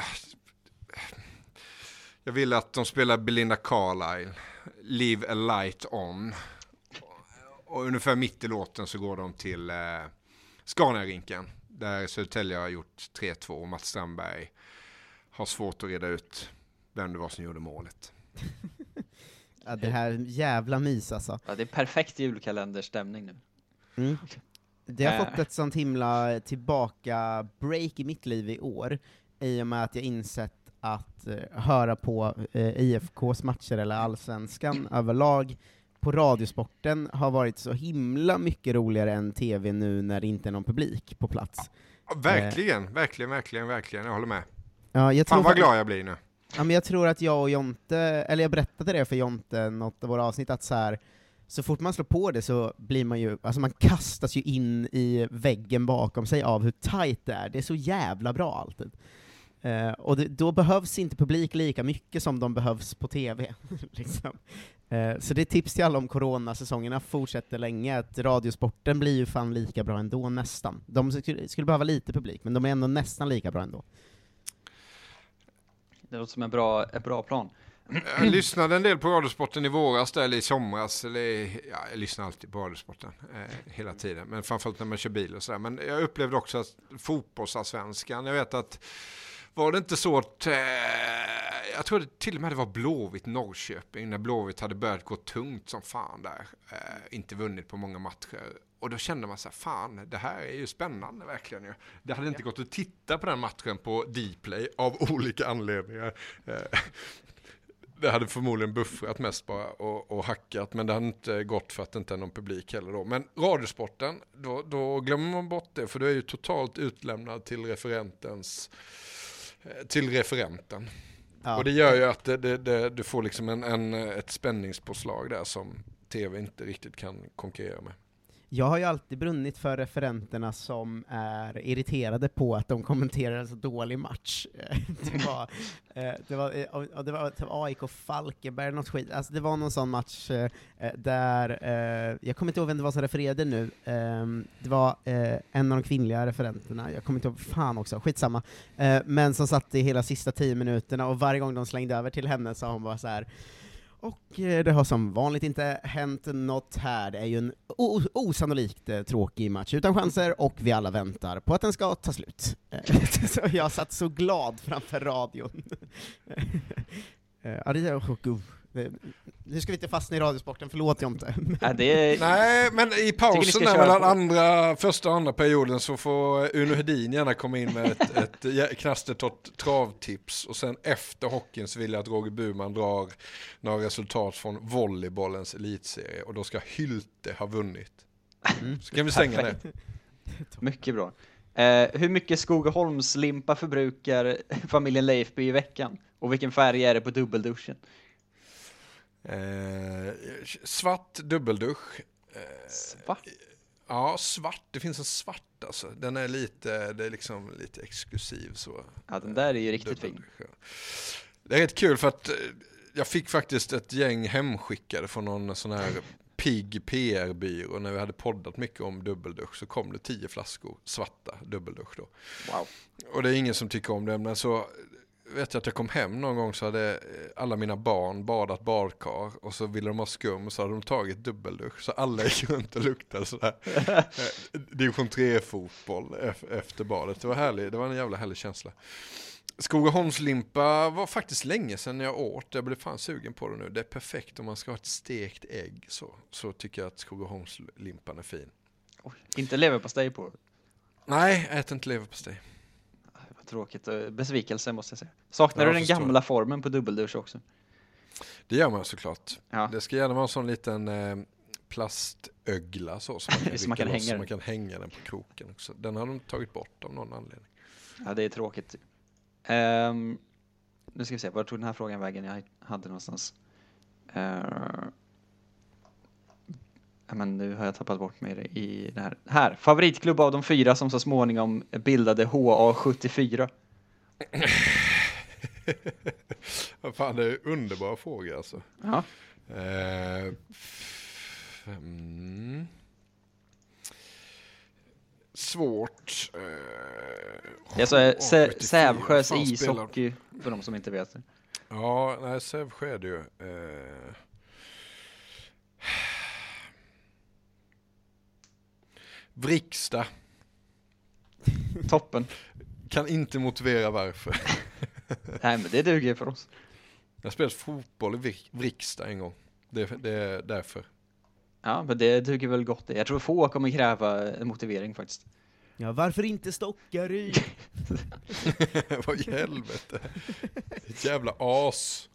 Jag vill att de spelar Belinda Carlisle, Leave a Light On. Och ungefär mitt i låten så går de till eh, Scania-rinken. Där Södertälje har gjort tre två och Mats Strandberg har svårt att reda ut vem det var som gjorde målet. Ja, det här jävla mys alltså. Ja, det är perfekt julkalenderstämning nu. Mm. Det har fått ett sånt himla tillbaka break i mitt liv i år, i och med att jag insett att uh, höra på uh, I F K:s matcher eller Allsvenskan överlag på Radiosporten har varit så himla mycket roligare än tv nu när det inte är någon publik på plats. Ja, verkligen, eh. verkligen, verkligen, verkligen, jag håller med. Ja, jag Fan tror vad att, glad jag blir nu. Ja, men jag tror att jag och Jonte, eller jag berättade det för Jonte något av våra avsnitt, att så här, så fort man slår på det så blir man ju, alltså man kastas ju in i väggen bakom sig av hur tight det är. Det är så jävla bra alltid. Uh, och det, då behövs inte publik lika mycket som de behövs på tv. liksom. uh, så det är tips till alla om coronasäsongerna fortsätter länge, att Radiosporten blir ju fan lika bra ändå, nästan. De skulle, skulle behöva lite publik, men de är ändå nästan lika bra ändå. Det låter som en bra, en bra plan. Jag lyssnade en del på Radiosporten i våras eller i somras, eller ja, jag lyssnar alltid på Radiosporten eh, hela tiden, men framförallt när man kör bil och sådär. Men jag upplevde också att fotbollsallsvenskan, jag vet att var det inte så att eh, jag tror det till och med det var Blåvitt Norrköping när Blåvitt hade börjat gå tungt som fan där, eh, inte vunnit på många matcher. Och då kände man så här, fan, det här är ju spännande verkligen ju. Det hade inte gått att titta på den matchen på Dplay av olika anledningar. Eh, det hade förmodligen buffrat mest bara och, och hackat, men det hade inte gått för att det inte är någon publik heller då. Men Radiosporten, då, då glömmer man bort det, för du är ju totalt utlämnad till referentens till referenten. Ja. Och det gör ju att det, det, det, du får liksom en, en, ett spänningspåslag där som tv inte riktigt kan konkurrera med. Jag har ju alltid brunnit för referenterna som är irriterade på att de kommenterar en så dålig match. Det var, det var, det var typ A I K Falkenberg, något skit. Alltså det var någon sån match där, jag kommer inte ihåg vem det var som refererade nu, det var en av de kvinnliga referenterna, jag kommer inte ihåg, fan också, skitsamma, men som satt i hela sista tio minuterna, och varje gång de slängde över till henne så hon bara så här. Och det har som vanligt inte hänt något här. Det är ju en osannolikt eh, tråkig match utan chanser, och vi alla väntar på att den ska ta slut. Så jag satt så glad framför radion. Ja, det är oh, nu ska vi inte fastna i Radiosporten, förlåt jag inte. Ja, det är... Nej, men i pausen där mellan andra, första och andra perioden så får Uno Hedin gärna komma in med ett, ett knastertott travtips, och sen efter hockeyn så vill jag att Roger Burman drar några resultat från volleybollens elitserie, och då ska Hylte ha vunnit. Mm. Så kan vi stänga det. Mycket bra. Eh, hur mycket Skogaholmslimpa förbrukar familjen Leifby i veckan? Och vilken färg är det på dubbelduschen? Eh, svart dubbeldusch. Eh, Svart? Ja, svart. Det finns en svart alltså. Den är lite, det är liksom lite exklusiv så. Ja, den där är ju riktigt fin. Det är rätt kul för att jag fick faktiskt ett gäng hemskickade från någon sån här pigg P R-byrå. När vi hade poddat mycket om dubbeldusch så kom det tio flaskor svarta dubbeldusch då. Wow. Och det är ingen som tycker om det, men så vet jag att jag kom hem någon gång så hade alla mina barn badat badkar och så ville de ha skum och så hade de tagit dubbeldusch så alla gick runt och luktade sådär. Division tre-fotboll efter badet. Det var härligt, det var en jävla härlig känsla. Skogaholmslimpa var faktiskt länge sedan jag åt. Jag blev fan sugen på det nu. Det är perfekt om man ska ha ett stekt ägg så, så tycker jag att Skogaholmslimpan är fin. Oj, inte leverpastej på? Nej, jag äter inte leverpastej. Vad tråkigt. Besvikelse måste jag säga. Saknar ja, du den förstår. gamla formen på dubbeldusch också? Det gör man såklart. Ja. Det ska gärna vara en sån liten eh, plastögla så, som man kan, så man kan, hänga, så man kan hänga den på kroken också. Den har de tagit bort av någon anledning. Ja, det är tråkigt. Um, nu ska vi se, var tog den här frågan vägen jag hade någonstans? Uh, men nu har jag tappat bort mig i det här. Här, favoritklubb av de fyra som så småningom bildade H A sjuttiofyra. Vad fan, det är en underbar fråga alltså. Ja. Uh, mm. Svårt. Uh, jag sa Sä- Sävsjös ishockey för de som inte vet det. Ja, nej, Sävsjö är det ju. Uh, Vriksta. Toppen. Kan inte motivera varför. Nej, men det duger för oss. Jag har spelat fotboll i Vriksta en gång. Det, det är därför. Ja, men det duger väl gott. Jag tror få kommer kräva en motivering faktiskt. Ja, varför inte Stockaryd? Vad i helvete. Ett jävla as.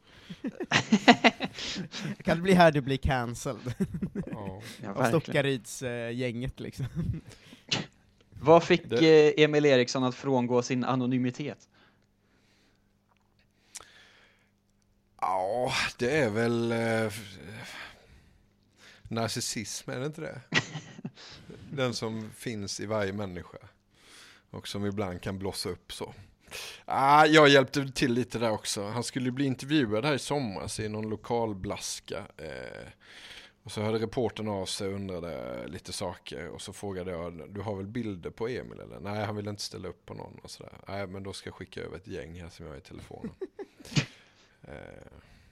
Kan det bli här du blir cancelled? Ja. Ja, av Stockaryds äh, gänget liksom. Vad fick det... eh, Emil Eriksson att frångå sin anonymitet? Ja, det är väl eh, narcissism, är det inte det? Den som finns i varje människa och som ibland kan blossa upp så. Ah, jag hjälpte till lite där också. Han skulle bli intervjuad här i somras i någon lokal blaska. Eh, och så hörde reportern av sig och undrade lite saker. Och så frågade jag, du har väl bilder på Emil eller? Nej, han ville inte ställa upp på någon och sådär. Nej, men då ska jag skicka över ett gäng här som jag har i telefonen. eh.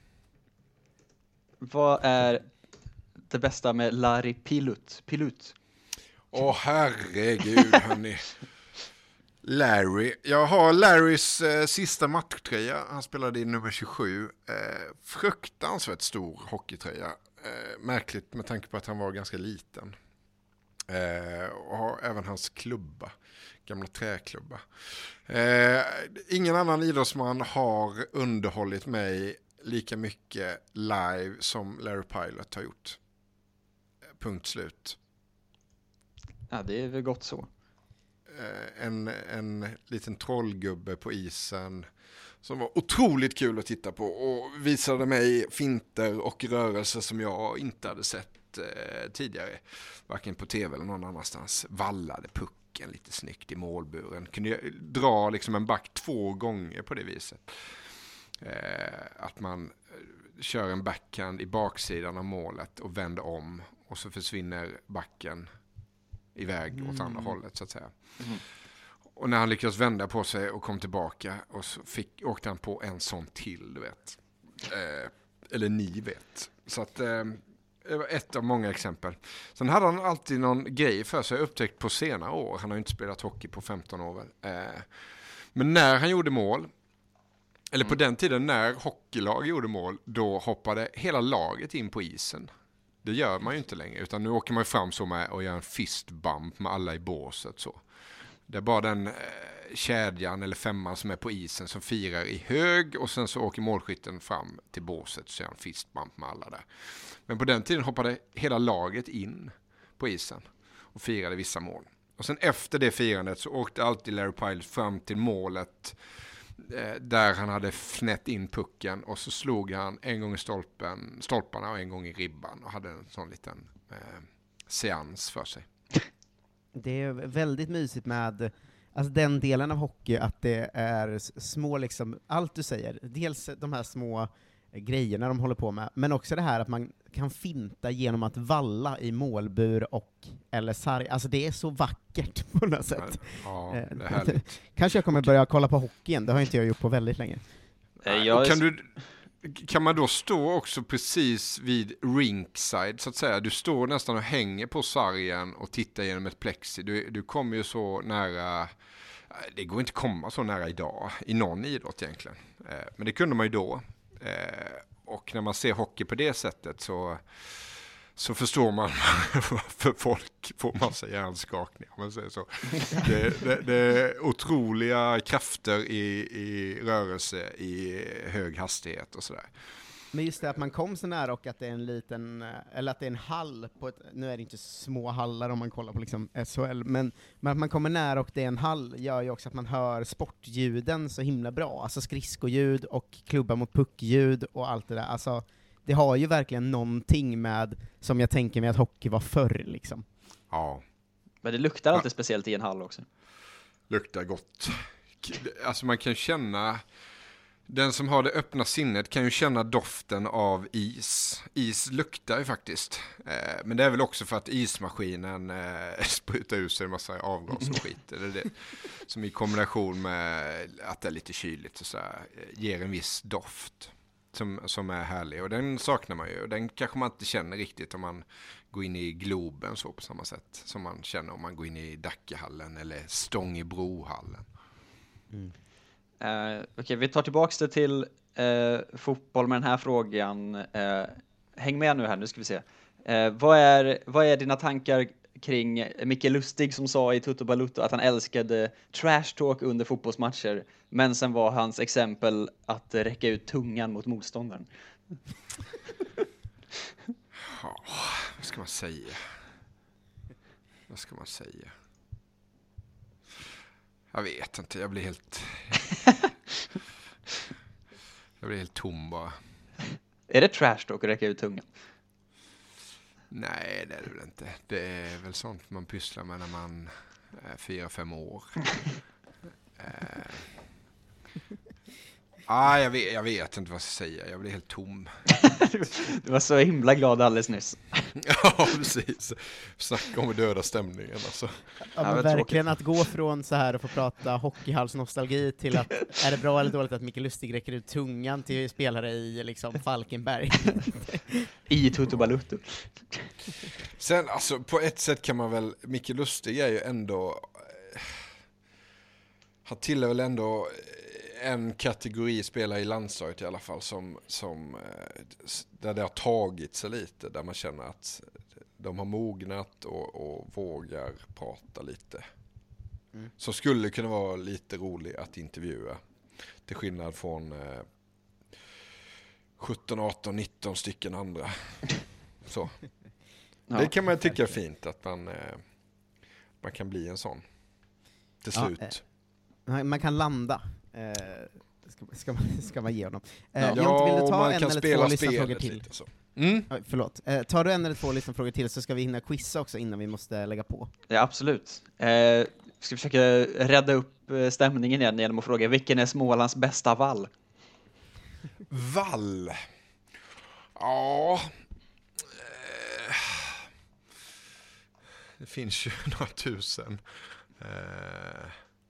Vad är det bästa med Larry Pilut? Pilut? Åh herregud hörni. Larry. Jag har Larrys eh, sista matchtröja. Han spelade i nummer tjugosju. Eh, fruktansvärt stor hockeytröja. Eh, märkligt med tanke på att han var ganska liten. Eh, och har även hans klubba. Gamla träklubba. Eh, ingen annan idrottsman har underhållit mig lika mycket live som Larry Pilot har gjort. Punkt slut. Ja, det är väl gott så. En, en liten trollgubbe på isen som var otroligt kul att titta på och visade mig finter och rörelser som jag inte hade sett eh, tidigare. Varken på tv eller någon annanstans. Vallade pucken lite snyggt i målburen. Kunde dra liksom en back två gånger på det viset. Eh, att man kör en backhand i baksidan av målet och vänder om och så försvinner backen iväg mm. åt andra hållet så att säga. Mm. Och när han lyckades vända på sig och kom tillbaka och så fick, åkte han på en sån till, du vet. Eh, eller ni vet. Så att eh, det var ett av många exempel. Sen hade han alltid någon grej för sig upptäckt på senare år. Han har ju inte spelat hockey på femton år väl. Eh, men när han gjorde mål, eller på mm. den tiden när hockeylag gjorde mål, då hoppade hela laget in på isen. Det gör man ju inte längre, utan nu åker man fram så med och gör en fist bump med alla i båset så. Det är bara den eh, kedjan eller femman som är på isen som firar i hög och sen så åker målskytten fram till båset så gör en fist bump med alla där. Men på den tiden hoppade hela laget in på isen och firade vissa mål. Och sen efter det firandet så åkte alltid Larry Pilot fram till målet eh, där han hade fnätt in pucken och så slog han en gång i stolpen, stolparna och en gång i ribban och hade en sån liten eh, seans för sig. Det är väldigt mysigt med alltså den delen av hockey, att det är små, liksom, allt du säger, dels de här små grejerna de håller på med, men också det här att man kan finta genom att valla i målbur och eller sarg. Alltså det är så vackert på något sätt. Ja, det är härligt. Kanske jag kommer börja kolla på hockey igen, det har inte jag gjort på väldigt länge. Jag... Kan, du, kan man då stå också precis vid rinkside så att säga? Du står nästan och hänger på sargen och tittar genom ett plexi. Du, du kommer ju så nära, det går inte komma så nära idag i någon idrott egentligen. Men det kunde man ju då. Och när man ser hockey på det sättet så, så förstår man varför folk får massa hjärnskakningar. Man säger så. Det, det, det är otroliga krafter i, i rörelse i hög hastighet och sådär. Men just det att man kom så nära och att det är en liten, eller att det är en hall på ett, nu är det inte små hallar om man kollar på liksom S H L, men, men att man kommer nära och det är en hall gör ju också att man hör sportljuden så himla bra, alltså skridskoljud och klubba mot puckljud och allt det där, alltså det har ju verkligen någonting med, som jag tänker mig att hockey var förr liksom. Ja. Men det luktar alltid ja. speciellt i en hall också. Luktar gott. Alltså man kan känna, den som har det öppna sinnet kan ju känna doften av is. Is luktar ju faktiskt. Eh, men det är väl också för att ismaskinen eh, sprutar ut sig en massa avgas och skit. Eller det, som i kombination med att det är lite kyligt och så här, ger en viss doft som, som är härlig. Och den saknar man ju. Och den kanske man inte känner riktigt om man går in i Globen så på samma sätt som man känner om man går in i Dackehallen eller Stångebrohallen. Mm. Uh, Okej, okay, vi tar tillbaks det till uh, fotboll med den här frågan. Uh, häng med nu här, nu ska vi se. Uh, vad, är, vad är dina tankar kring Micke Lustig som sa i Toto Balutto att han älskade trash talk under fotbollsmatcher, men sen var hans exempel att räcka ut tungan mot motståndaren? Ja, vad ska man säga? Vad ska man säga? Jag vet inte, jag blir helt jag blir helt tom bara. Är det trash talk att räcka ut tungan? Nej, det är det väl inte. Det är väl sånt man pysslar med när man är fyra, fem år. eh. ah, jag, vet, jag vet inte vad jag ska säga. Jag blir helt tom. Du var så himla glad alldeles nyss. Ja, precis. Snacka om döda stämningen alltså. Ja, men ja, verkligen tråkigt. Att gå från så här och få prata hockeyhalsnostalgi till att är det bra eller dåligt att Micke Lustig räcker ut tungan till spelare i liksom Falkenberg. I Toto Balutto. Sen alltså på ett sätt kan man väl, Micke Lustig är ju ändå eh, han tillhör väl ändå en kategori spelare i landslaget i alla fall som, som där det har tagit sig lite, där man känner att de har mognat och, och vågar prata lite. Mm. Så skulle kunna vara lite rolig att intervjua, till skillnad från eh, sjutton, arton, nitton stycken andra. Så. Ja, det kan man tycka är fint att man, eh, man kan bli en sån till slut. Ja, eh, man kan landa. Eh, ska, ska, man, ska man ge honom. Eh, ja, Jont, vill du ta man en kan eller spela två lyssnarfrågor till? Mm. Eh, förlåt. Eh, tar du en eller två lyssnarfrågor till så ska vi hinna quizza också innan vi måste lägga på. Ja, absolut. Eh, ska försöka rädda upp stämningen igen genom att fråga vilken är Smålands bästa vall? Vall? Ja... Det finns ju några tusen. Eh,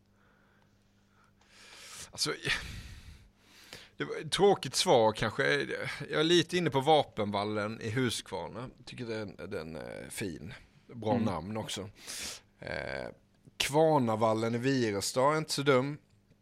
alltså, det var ett tråkigt svar kanske. Jag är lite inne på Vapenvallen i Huskvarna. Tycker den, den är fin. Bra mm. namn också. Eh, Kvarnavallen i Virestad är inte så dum.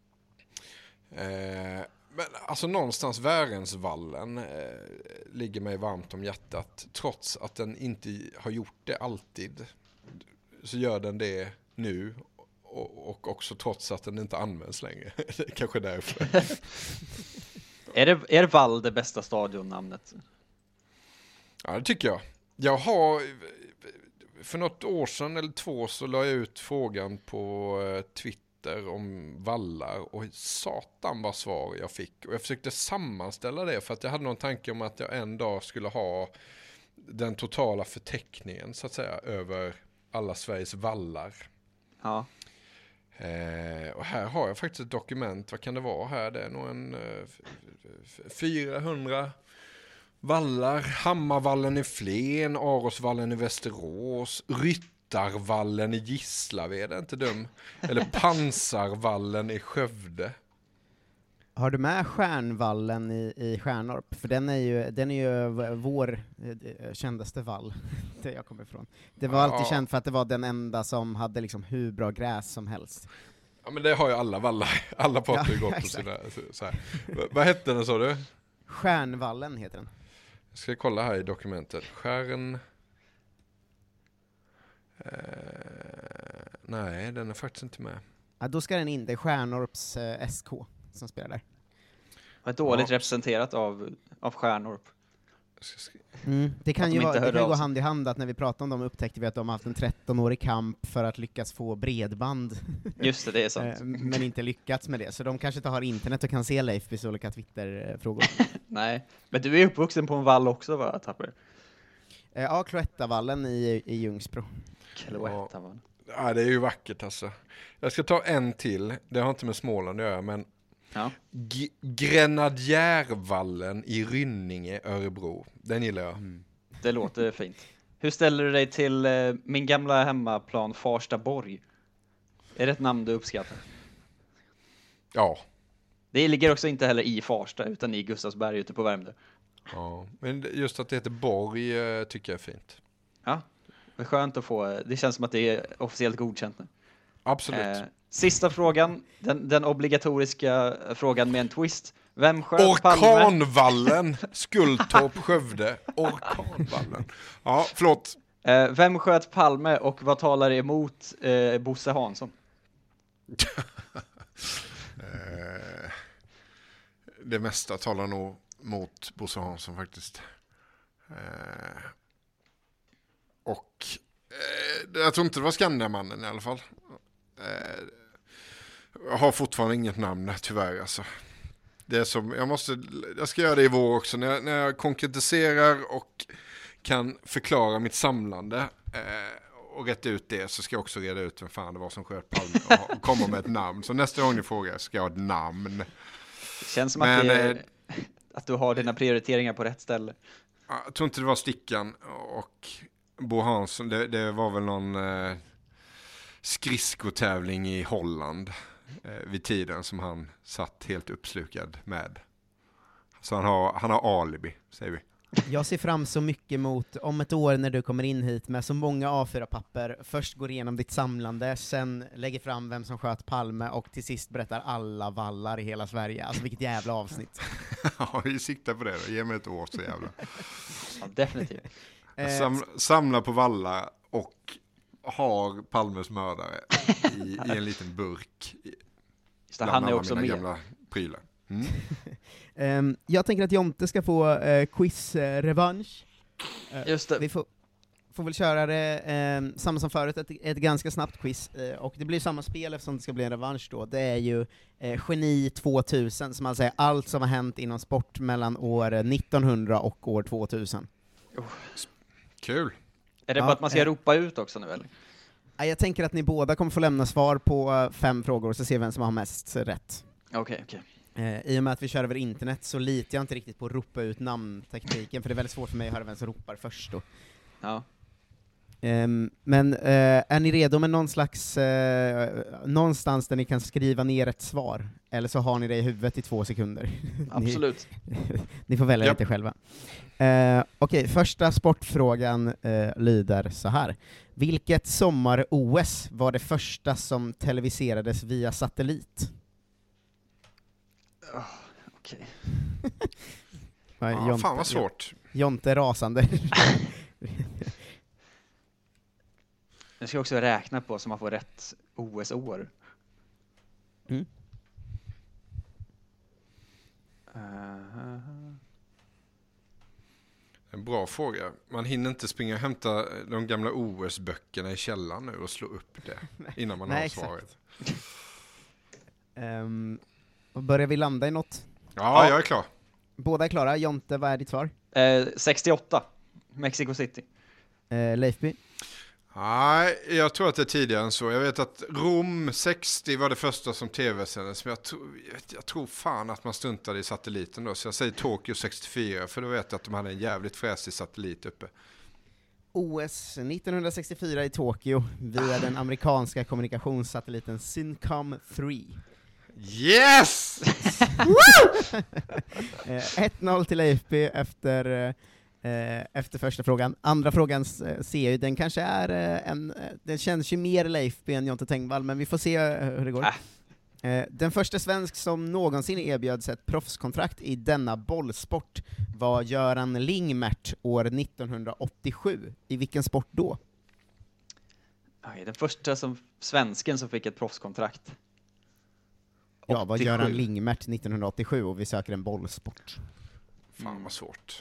Eh, men alltså någonstans Värensvallen eh, ligger mig varmt om hjärtat. Trots att den inte har gjort det alltid, så gör den det nu, och, och också trots att den inte används längre. Det är kanske därför. Är det, är Vall det bästa stadionnamnet? Ja, det tycker jag. Jag har, för något år sedan eller två så la jag ut frågan på Twitter nyheter om vallar och satan vad svar jag fick. Och jag försökte sammanställa det för att jag hade någon tanke om att jag en dag skulle ha den totala förteckningen så att säga över alla Sveriges vallar. Ja. Eh, och här har jag faktiskt ett dokument, vad kan det vara här? Det är nog en eh, fyrahundra vallar. Hammarvallen i Flen, Arosvallen i Västerås, Ryttarvallen i Gislaved, är inte dum. Eller Pansarvallen i Skövde. Har du med Stjärnvallen i, i Stjärnorp? För den är ju, den är ju vår eh, kändaste vall, där jag kommer ifrån. Det var Ja. alltid känt för att det var den enda som hade liksom hur bra gräs som helst. Ja, men det har ju alla vallar. Alla pratar ju Ja, gott på exakt. sina... Så, så här. V- vad hette den, sa du? Stjärnvallen heter den. Jag ska kolla här i dokumentet. Stjärn... Eh, nej, den är faktiskt inte med. Ja, då ska den in, det är Stjärnorps eh, S K som spelar där. Vad dåligt Ja. representerat av, av Stjärnorp. Jag ska skri- Mm. Det kan Att de ju vara, inte det hörde kan av gå sig. hand i hand att när vi pratade om dem upptäckte vi att de har haft en tretton-årig kamp för att lyckas få bredband, Just det, det är sant. eh, men inte lyckats med det. Så de kanske inte har internet och kan se Leifbys olika Twitter-frågor. Nej, men du är uppvuxen på en vall också, va, Tapper? eh, ja, Cloettavallen i, i Ljungsbro. Cloetta, va? Ja, det är ju vackert alltså. Jag ska ta en till. Det har inte med Småland att göra, men Ja. G- Grenadjärvallen i Rynninge, Örebro. Den gillar jag. Mm. Det låter fint. Hur ställer du dig till eh, min gamla hemmaplan Farstaborg? Är det ett namn du uppskattar? Ja. Det ligger också inte heller i Farsta utan i Gustavsberg ute på Värmdö. ja. Men just att det heter Borg eh, tycker jag är fint. Ja, det är skönt att få. Det känns som att det är officiellt godkänt nu. Absolut. Eh, sista frågan, den, den obligatoriska frågan med en twist. Vem sköt Palme? Orkanvallen, Skultorp, Skövde. Orkanvallen. Ja, förlåt. Eh, vem sköt Palme och vad talar emot eh, Bosse Hansson? Eh, det mesta talar nog mot Bosse Hansson faktiskt. Eh, och eh, jag tror inte det var Skandiamannen i alla fall. Eh, jag har fortfarande inget namn tyvärr alltså. Det är som, jag måste, jag ska göra det i vår också. När jag, när jag konkretiserar och kan förklara mitt samlande eh, och rätta ut det, så ska jag också reda ut vem fan det var som sköt Palme och, och komma med ett namn. Så nästa gång ni frågar ska jag ha ett namn. Det känns som Men, att, det är, eh, att du har dina prioriteringar på rätt ställe. Jag tror inte det var Stickan och Bo Hansson. Det, det var väl någon eh, skridskotävling i Holland eh, vid tiden som han satt helt uppslukad med. Så han har, han har alibi, säger vi. Jag ser fram så mycket mot om ett år när du kommer in hit med så många A fyra papper, först går igenom ditt samlande, sen lägger fram vem som sköt Palme och till sist berättar alla vallar i hela Sverige. Alltså vilket jävla avsnitt. Ja, vi siktar på det då. Ge mig ett år så jävla. Ja, definitivt. Eh, Sam, samla på vallar och har Palmes mördare i, i en liten burk. i- Just det, bland han är alla också mina med. gamla prylar. Mm. ehm, jag tänker att Jonte ska få eh, quiz-revansch. Eh, Just det. Vi får, får väl köra det eh, samma som förut, ett, ett ganska snabbt quiz, eh, och det blir samma spel eftersom det ska bli en revansch då. Det är ju eh, Geni tvåtusen, som alltså är allt som har hänt inom sport mellan år nittonhundra och år tvåtusen. Kul. Är det Ja, bara att man ska eh. ropa ut också nu, eller? Ja, jag tänker att ni båda kommer få lämna svar på eh, fem frågor, så ser vi vem som har mest rätt. Okej, okej. Eh, I och med att vi kör över internet så litar jag inte riktigt på att ropa ut namntekniken, för det är väldigt svårt för mig att höra vem som ropar först då. Ja. Ehm, men eh, är ni redo med någon slags, eh, någonstans där ni kan skriva ner ett svar? Eller så har ni det i huvudet i två sekunder. Absolut. ni, ni får välja Japp. lite själva. Eh, Okej, första sportfrågan eh, lyder så här. Vilket sommar-O S var det första som televiserades via satellit? Okej. Ja, Ja, Jonte- fan vad svårt. Jonte är rasande. Jag ska också räkna på så man får rätt O S-år. Mm. Uh, En bra fråga. Man hinner inte springa och hämta de gamla O S-böckerna i källaren nu och slå upp det innan man Nej, har exakt. svaret. Um, börjar vi landa i något? Ja, Ja. jag är klar. Båda är klara. Jonte, vad är ditt svar? Eh, sextioåtta, Mexico City. Uh, Leifby? Nej, jag tror att det är tidigare än så. Jag vet att Rom sextio var det första som tv-sändes, men jag, tro, jag, jag tror fan att man stuntade i satelliten då. Så jag säger Tokyo sextiofyra, för då vet jag att de hade en jävligt fräsig satellit uppe. O S nittonhundrasextiofyra i Tokyo via den amerikanska kommunikationssatelliten Syncom tre. Yes! Eh, ett noll till Leifby efter, eh, efter första frågan. Andra frågan eh, ser ju, den kanske är eh, en, eh, den känns ju mer Leifby än Jonte Tengvall, men vi får se eh, hur det går. Äh. Eh, den första svensk som någonsin erbjöds ett proffskontrakt i denna bollsport var Göran Lingmert år nittonhundraåttiosju. I vilken sport då? Den första som, svensken som fick ett proffskontrakt. Ja, var Göran Lingmert nittonhundraåttiosju, och vi söker en bollsport. Fan vad svårt.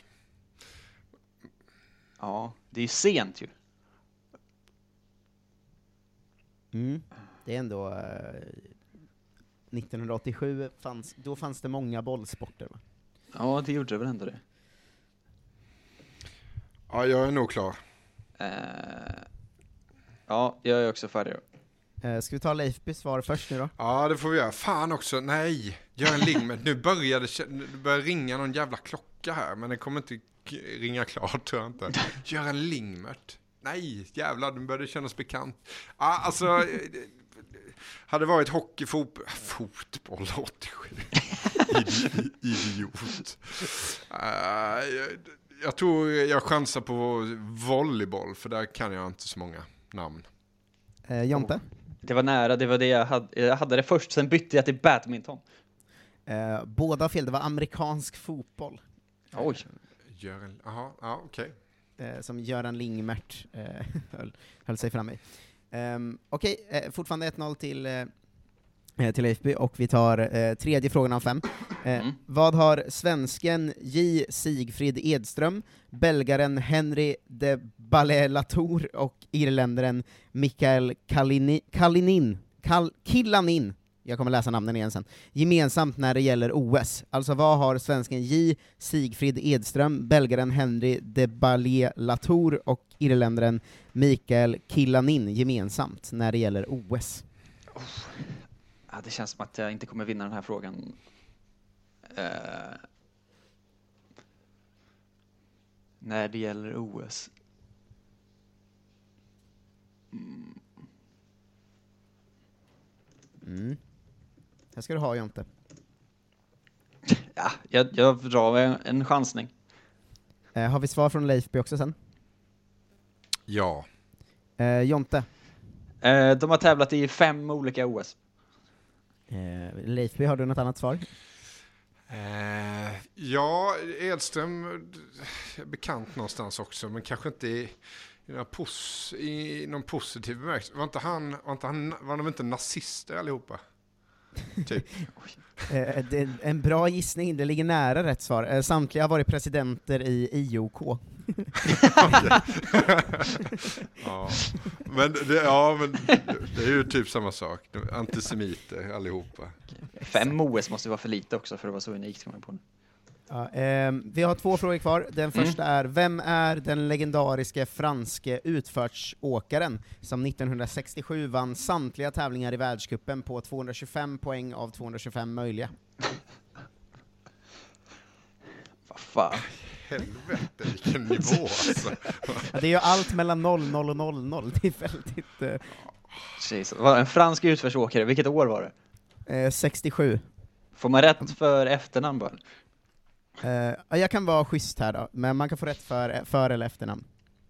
Ja, det är ju sent ju. Mm. Det är ändå eh, nittonhundraåttiosju, fanns, då fanns det många bollsporter, va? Ja, det gjorde det väl ändå det. Ja, jag är nog klar. Eh, ja, jag är också färdig då. Eh, ska vi ta Leifbys svar först nu då? Ja, det får vi göra. Fan också, nej. Göran Lingmert, nu börjar det, det börjar ringa någon jävla klocka här, men den kommer inte k- ringa klart, tror jag inte. Göran Lingmert. Nej, jävlar, den började kännas bekant. Ja, alltså, hade varit hockey, fotboll, fotboll åttiosju. Idi- idiot. Uh, jag, jag tror jag chansar på volleyboll, för där kan jag inte så många namn. Eh, Jonte? Det var nära, det var det jag hade. Jag hade det först, sen bytte jag till badminton. Eh, båda fel, det var amerikansk fotboll. Oj. Göran, aha, ja, okej. Okay. Eh, som Göran Lingmert eh, höll, höll sig fram i. Um, Okej, okay, eh, fortfarande ett noll till, eh, till Leifby, och vi tar eh, tredje frågan av fem. Eh, Mm. Vad har svensken J. Sigfrid Edström, belgaren Henry de Ballet-Latour och irländaren Mikael Kalini, Kalinin, Kal, Killanin, jag kommer läsa namnen igen sen, gemensamt när det gäller O S? Alltså vad har svensken J. Sigfrid Edström, belgaren Henry de Ballet-Latour och irländaren Mikael Killanin gemensamt när det gäller O S? Oh. Ja, det känns som att jag inte kommer vinna den här frågan. Uh, när det gäller O S. Mm. Mm. Här ska du ha, Jonte. Ja, jag, jag drar en, en chansning. Eh, har vi svar från Leifby också sen? Ja. Eh, Jonte? Uh, de har tävlat i fem olika O S. Eh, Leifby, har du något annat svar? Eh, ja, Edström är bekant någonstans också, men kanske inte i, i, någon, pos, i någon positiv bemärkelse. Var inte han, var inte han, var de inte nazister allihopa? Typ. eh, det är en bra gissning, det ligger nära rätt svar. Eh, samtliga har varit presidenter i I O K. ja. Men, det, ja, men det, det är ju typ samma sak. Antisemiter allihopa. Fem O S måste vara för lite också för att vara så unikt. På. Ja, eh, vi har två frågor kvar. Den första mm. är, vem är den legendariske franske utförsåkaren som nittonhundrasextiosju vann samtliga tävlingar i världscupen på tvåhundratjugofem poäng av tvåhundratjugofem möjliga? Vad fan? Helvete, vilken nivå alltså. Ja, det är ju allt mellan noll noll och noll noll. Det är väldigt... Uh... Jesus. Var en fransk utförsåkare, vilket år var det? Eh, sextiosju. Får man rätt för efternamn bara? Uh, jag kan vara schysst här då, men man kan få rätt för, för eller efternamn.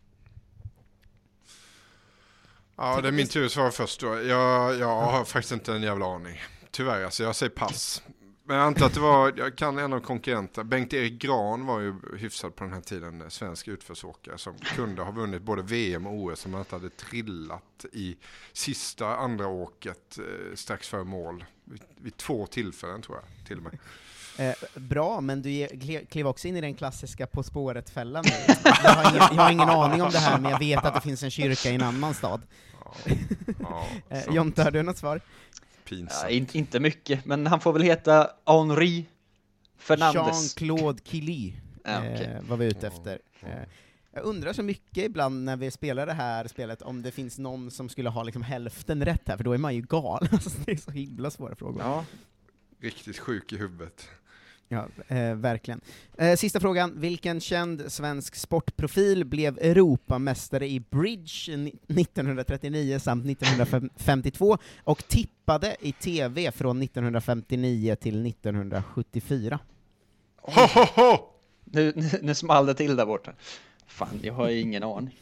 Ja, det är min tur att svara först då. Jag, jag har faktiskt inte en jävla aning. Tyvärr, alltså jag säger pass. Men jag antar att det var, jag kan en av konkurrenterna. Bengt-Erik Gran var ju hyfsad på den här tiden, svensk utförsåkare som kunde ha vunnit både V M och O S som man inte hade trillat i sista andra åket eh, strax före mål. Vid, vid två tillfällen tror jag, till och med. Eh, bra, men du ge, klev också in i den klassiska På spåret-fällan. Jag har, ingen, jag har ingen aning om det här, men jag vet att det finns en kyrka i en annan stad. Ja, ja, eh, Jonte, har du något svar? Pinsamt. Ja, in, inte mycket, men han får väl heta Henri Fernandes. Jean-Claude Killy ja, okay. eh, var vi ute efter. Eh, jag undrar så mycket ibland när vi spelar det här spelet om det finns någon som skulle ha liksom hälften rätt här, för då är man ju galen. Alltså, det är så himla svåra frågor. Ja. Riktigt sjuk i huvudet. Ja, eh, verkligen. Eh, sista frågan. Vilken känd svensk sportprofil blev Europamästare i bridge nittonhundratrettionio samt nittonhundrafemtiotvå och tippade i tv från nittonhundrafemtionio till nittonhundrasjuttiofyra? Ho, ho, ho! Nu, nu, nu small det till där borta. Fan, jag har ingen aning.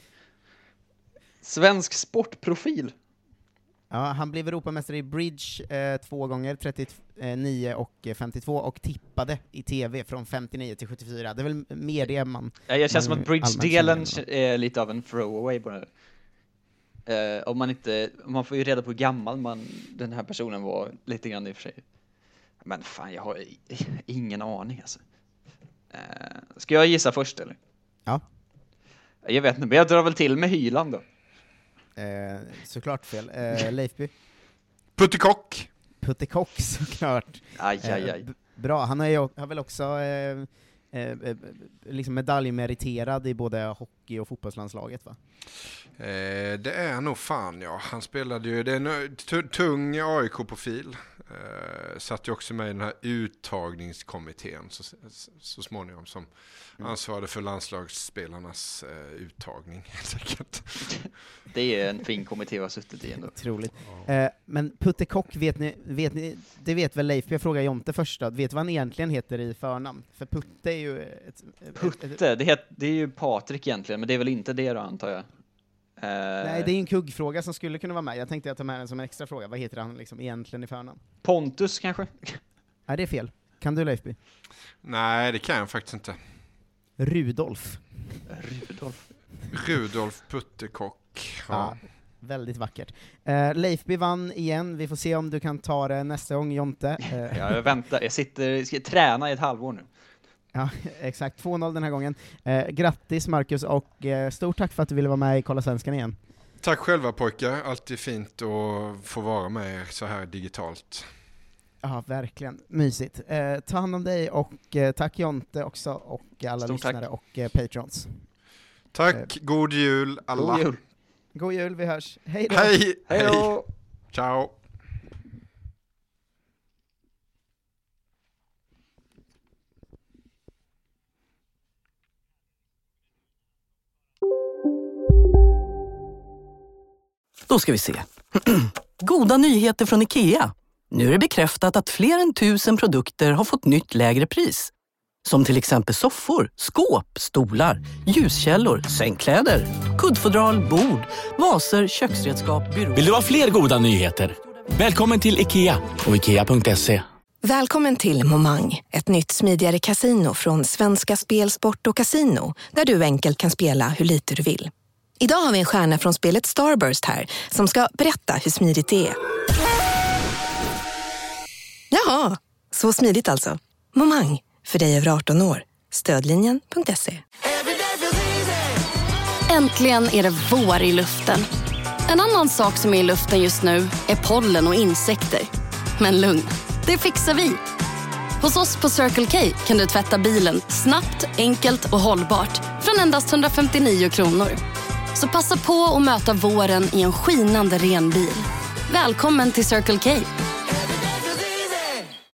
Svensk sportprofil. Ja, han blev Europamästare i bridge eh, två gånger, trettionio och femtiotvå, och tippade i tv från femtionio till sjuttiofyra. Det är väl mer det man... Ja, jag känns man som att bridge-delen är lite av en throwaway på det. Eh, om man inte... Man får ju reda på hur gammal man, den här personen var lite grann i och för sig. Men fan, jag har ingen aning alltså. Eh, ska jag gissa först eller? Ja. Jag vet inte, men jag drar väl till med Hyland då. Eh, såklart fel. Eh, Leifby. Puttekock. Puttekock, såklart. Aj, aj, aj. Eh, b- bra, han har, ju, har väl också eh, eh, liksom medaljmeriterad i både hockey- och fotbollslandslaget, va? Eh, det är nog fan, ja. Han spelade ju, det är en t- tung A I K-profil. Eh, satt ju också med i den här uttagningskommittén så, så småningom som mm. ansvarade för landslagsspelarnas eh, uttagning, helt enkelt. Det är en fin kommitté att ha suttit i ändå. Otroligt. Ja. Eh, men Puttekock, vet ni, vet ni, det vet väl Leif, jag frågar Jonte först då, vet vad han egentligen heter i förnamn? För Putte är ju... Ett, Putte, ett, ett, det, het, det är ju Patrik egentligen, men det är väl inte det då, antar jag. Uh, Nej, det är en kuggfråga som skulle kunna vara med. Jag tänkte jag ta med den som en extra fråga. Vad heter han liksom egentligen i förnamn? Pontus kanske? Nej, det är fel. Kan du, Leifby? Nej, det kan jag faktiskt inte. Rudolf. Rudolf. Rudolf Puttekock. Ja. Ja, väldigt vackert. Uh, Leifby vann igen. Vi får se om du kan ta det nästa gång, Jonte. Uh, ja, jag väntar. Jag sitter, jag ska träna i ett halvår nu. Ja, exakt. två noll den här gången. Eh, grattis Marcus, och eh, stort tack för att du ville vara med i Kolla Svenskan igen. Tack själva pojkar, alltid fint att få vara med er så här digitalt. Ja, verkligen. Mysigt. Eh, ta hand om dig, och eh, tack Jonte också, och alla stort lyssnare tack. och eh, patrons. Tack, eh, god jul alla. God jul. God jul, vi hörs. Hej då. Hej, hej då. Ciao. Då ska vi se. Goda nyheter från IKEA. Nu är det bekräftat att fler än tusen produkter har fått nytt lägre pris. Som till exempel soffor, skåp, stolar, ljuskällor, sängkläder, kuddfodral, bord, vaser, köksredskap, byråer. Vill du ha fler goda nyheter? Välkommen till IKEA och ikea punkt se. Välkommen till Momang, ett nytt smidigare kasino från Svenska Spel, Sport och Casino, där du enkelt kan spela hur lite du vill. Idag har vi en stjärna från spelet Starburst här som ska berätta hur smidigt det är. Jaha, så smidigt alltså. Momang, för dig över arton år. Stödlinjen punkt se. Äntligen är det vår i luften. En annan sak som är i luften just nu är pollen och insekter. Men lugn, det fixar vi. Hos oss på Circle K kan du tvätta bilen snabbt, enkelt och hållbart från endast hundrafemtionio kronor. Så passa på att möta våren i en skinande ren bil. Välkommen till Circle K.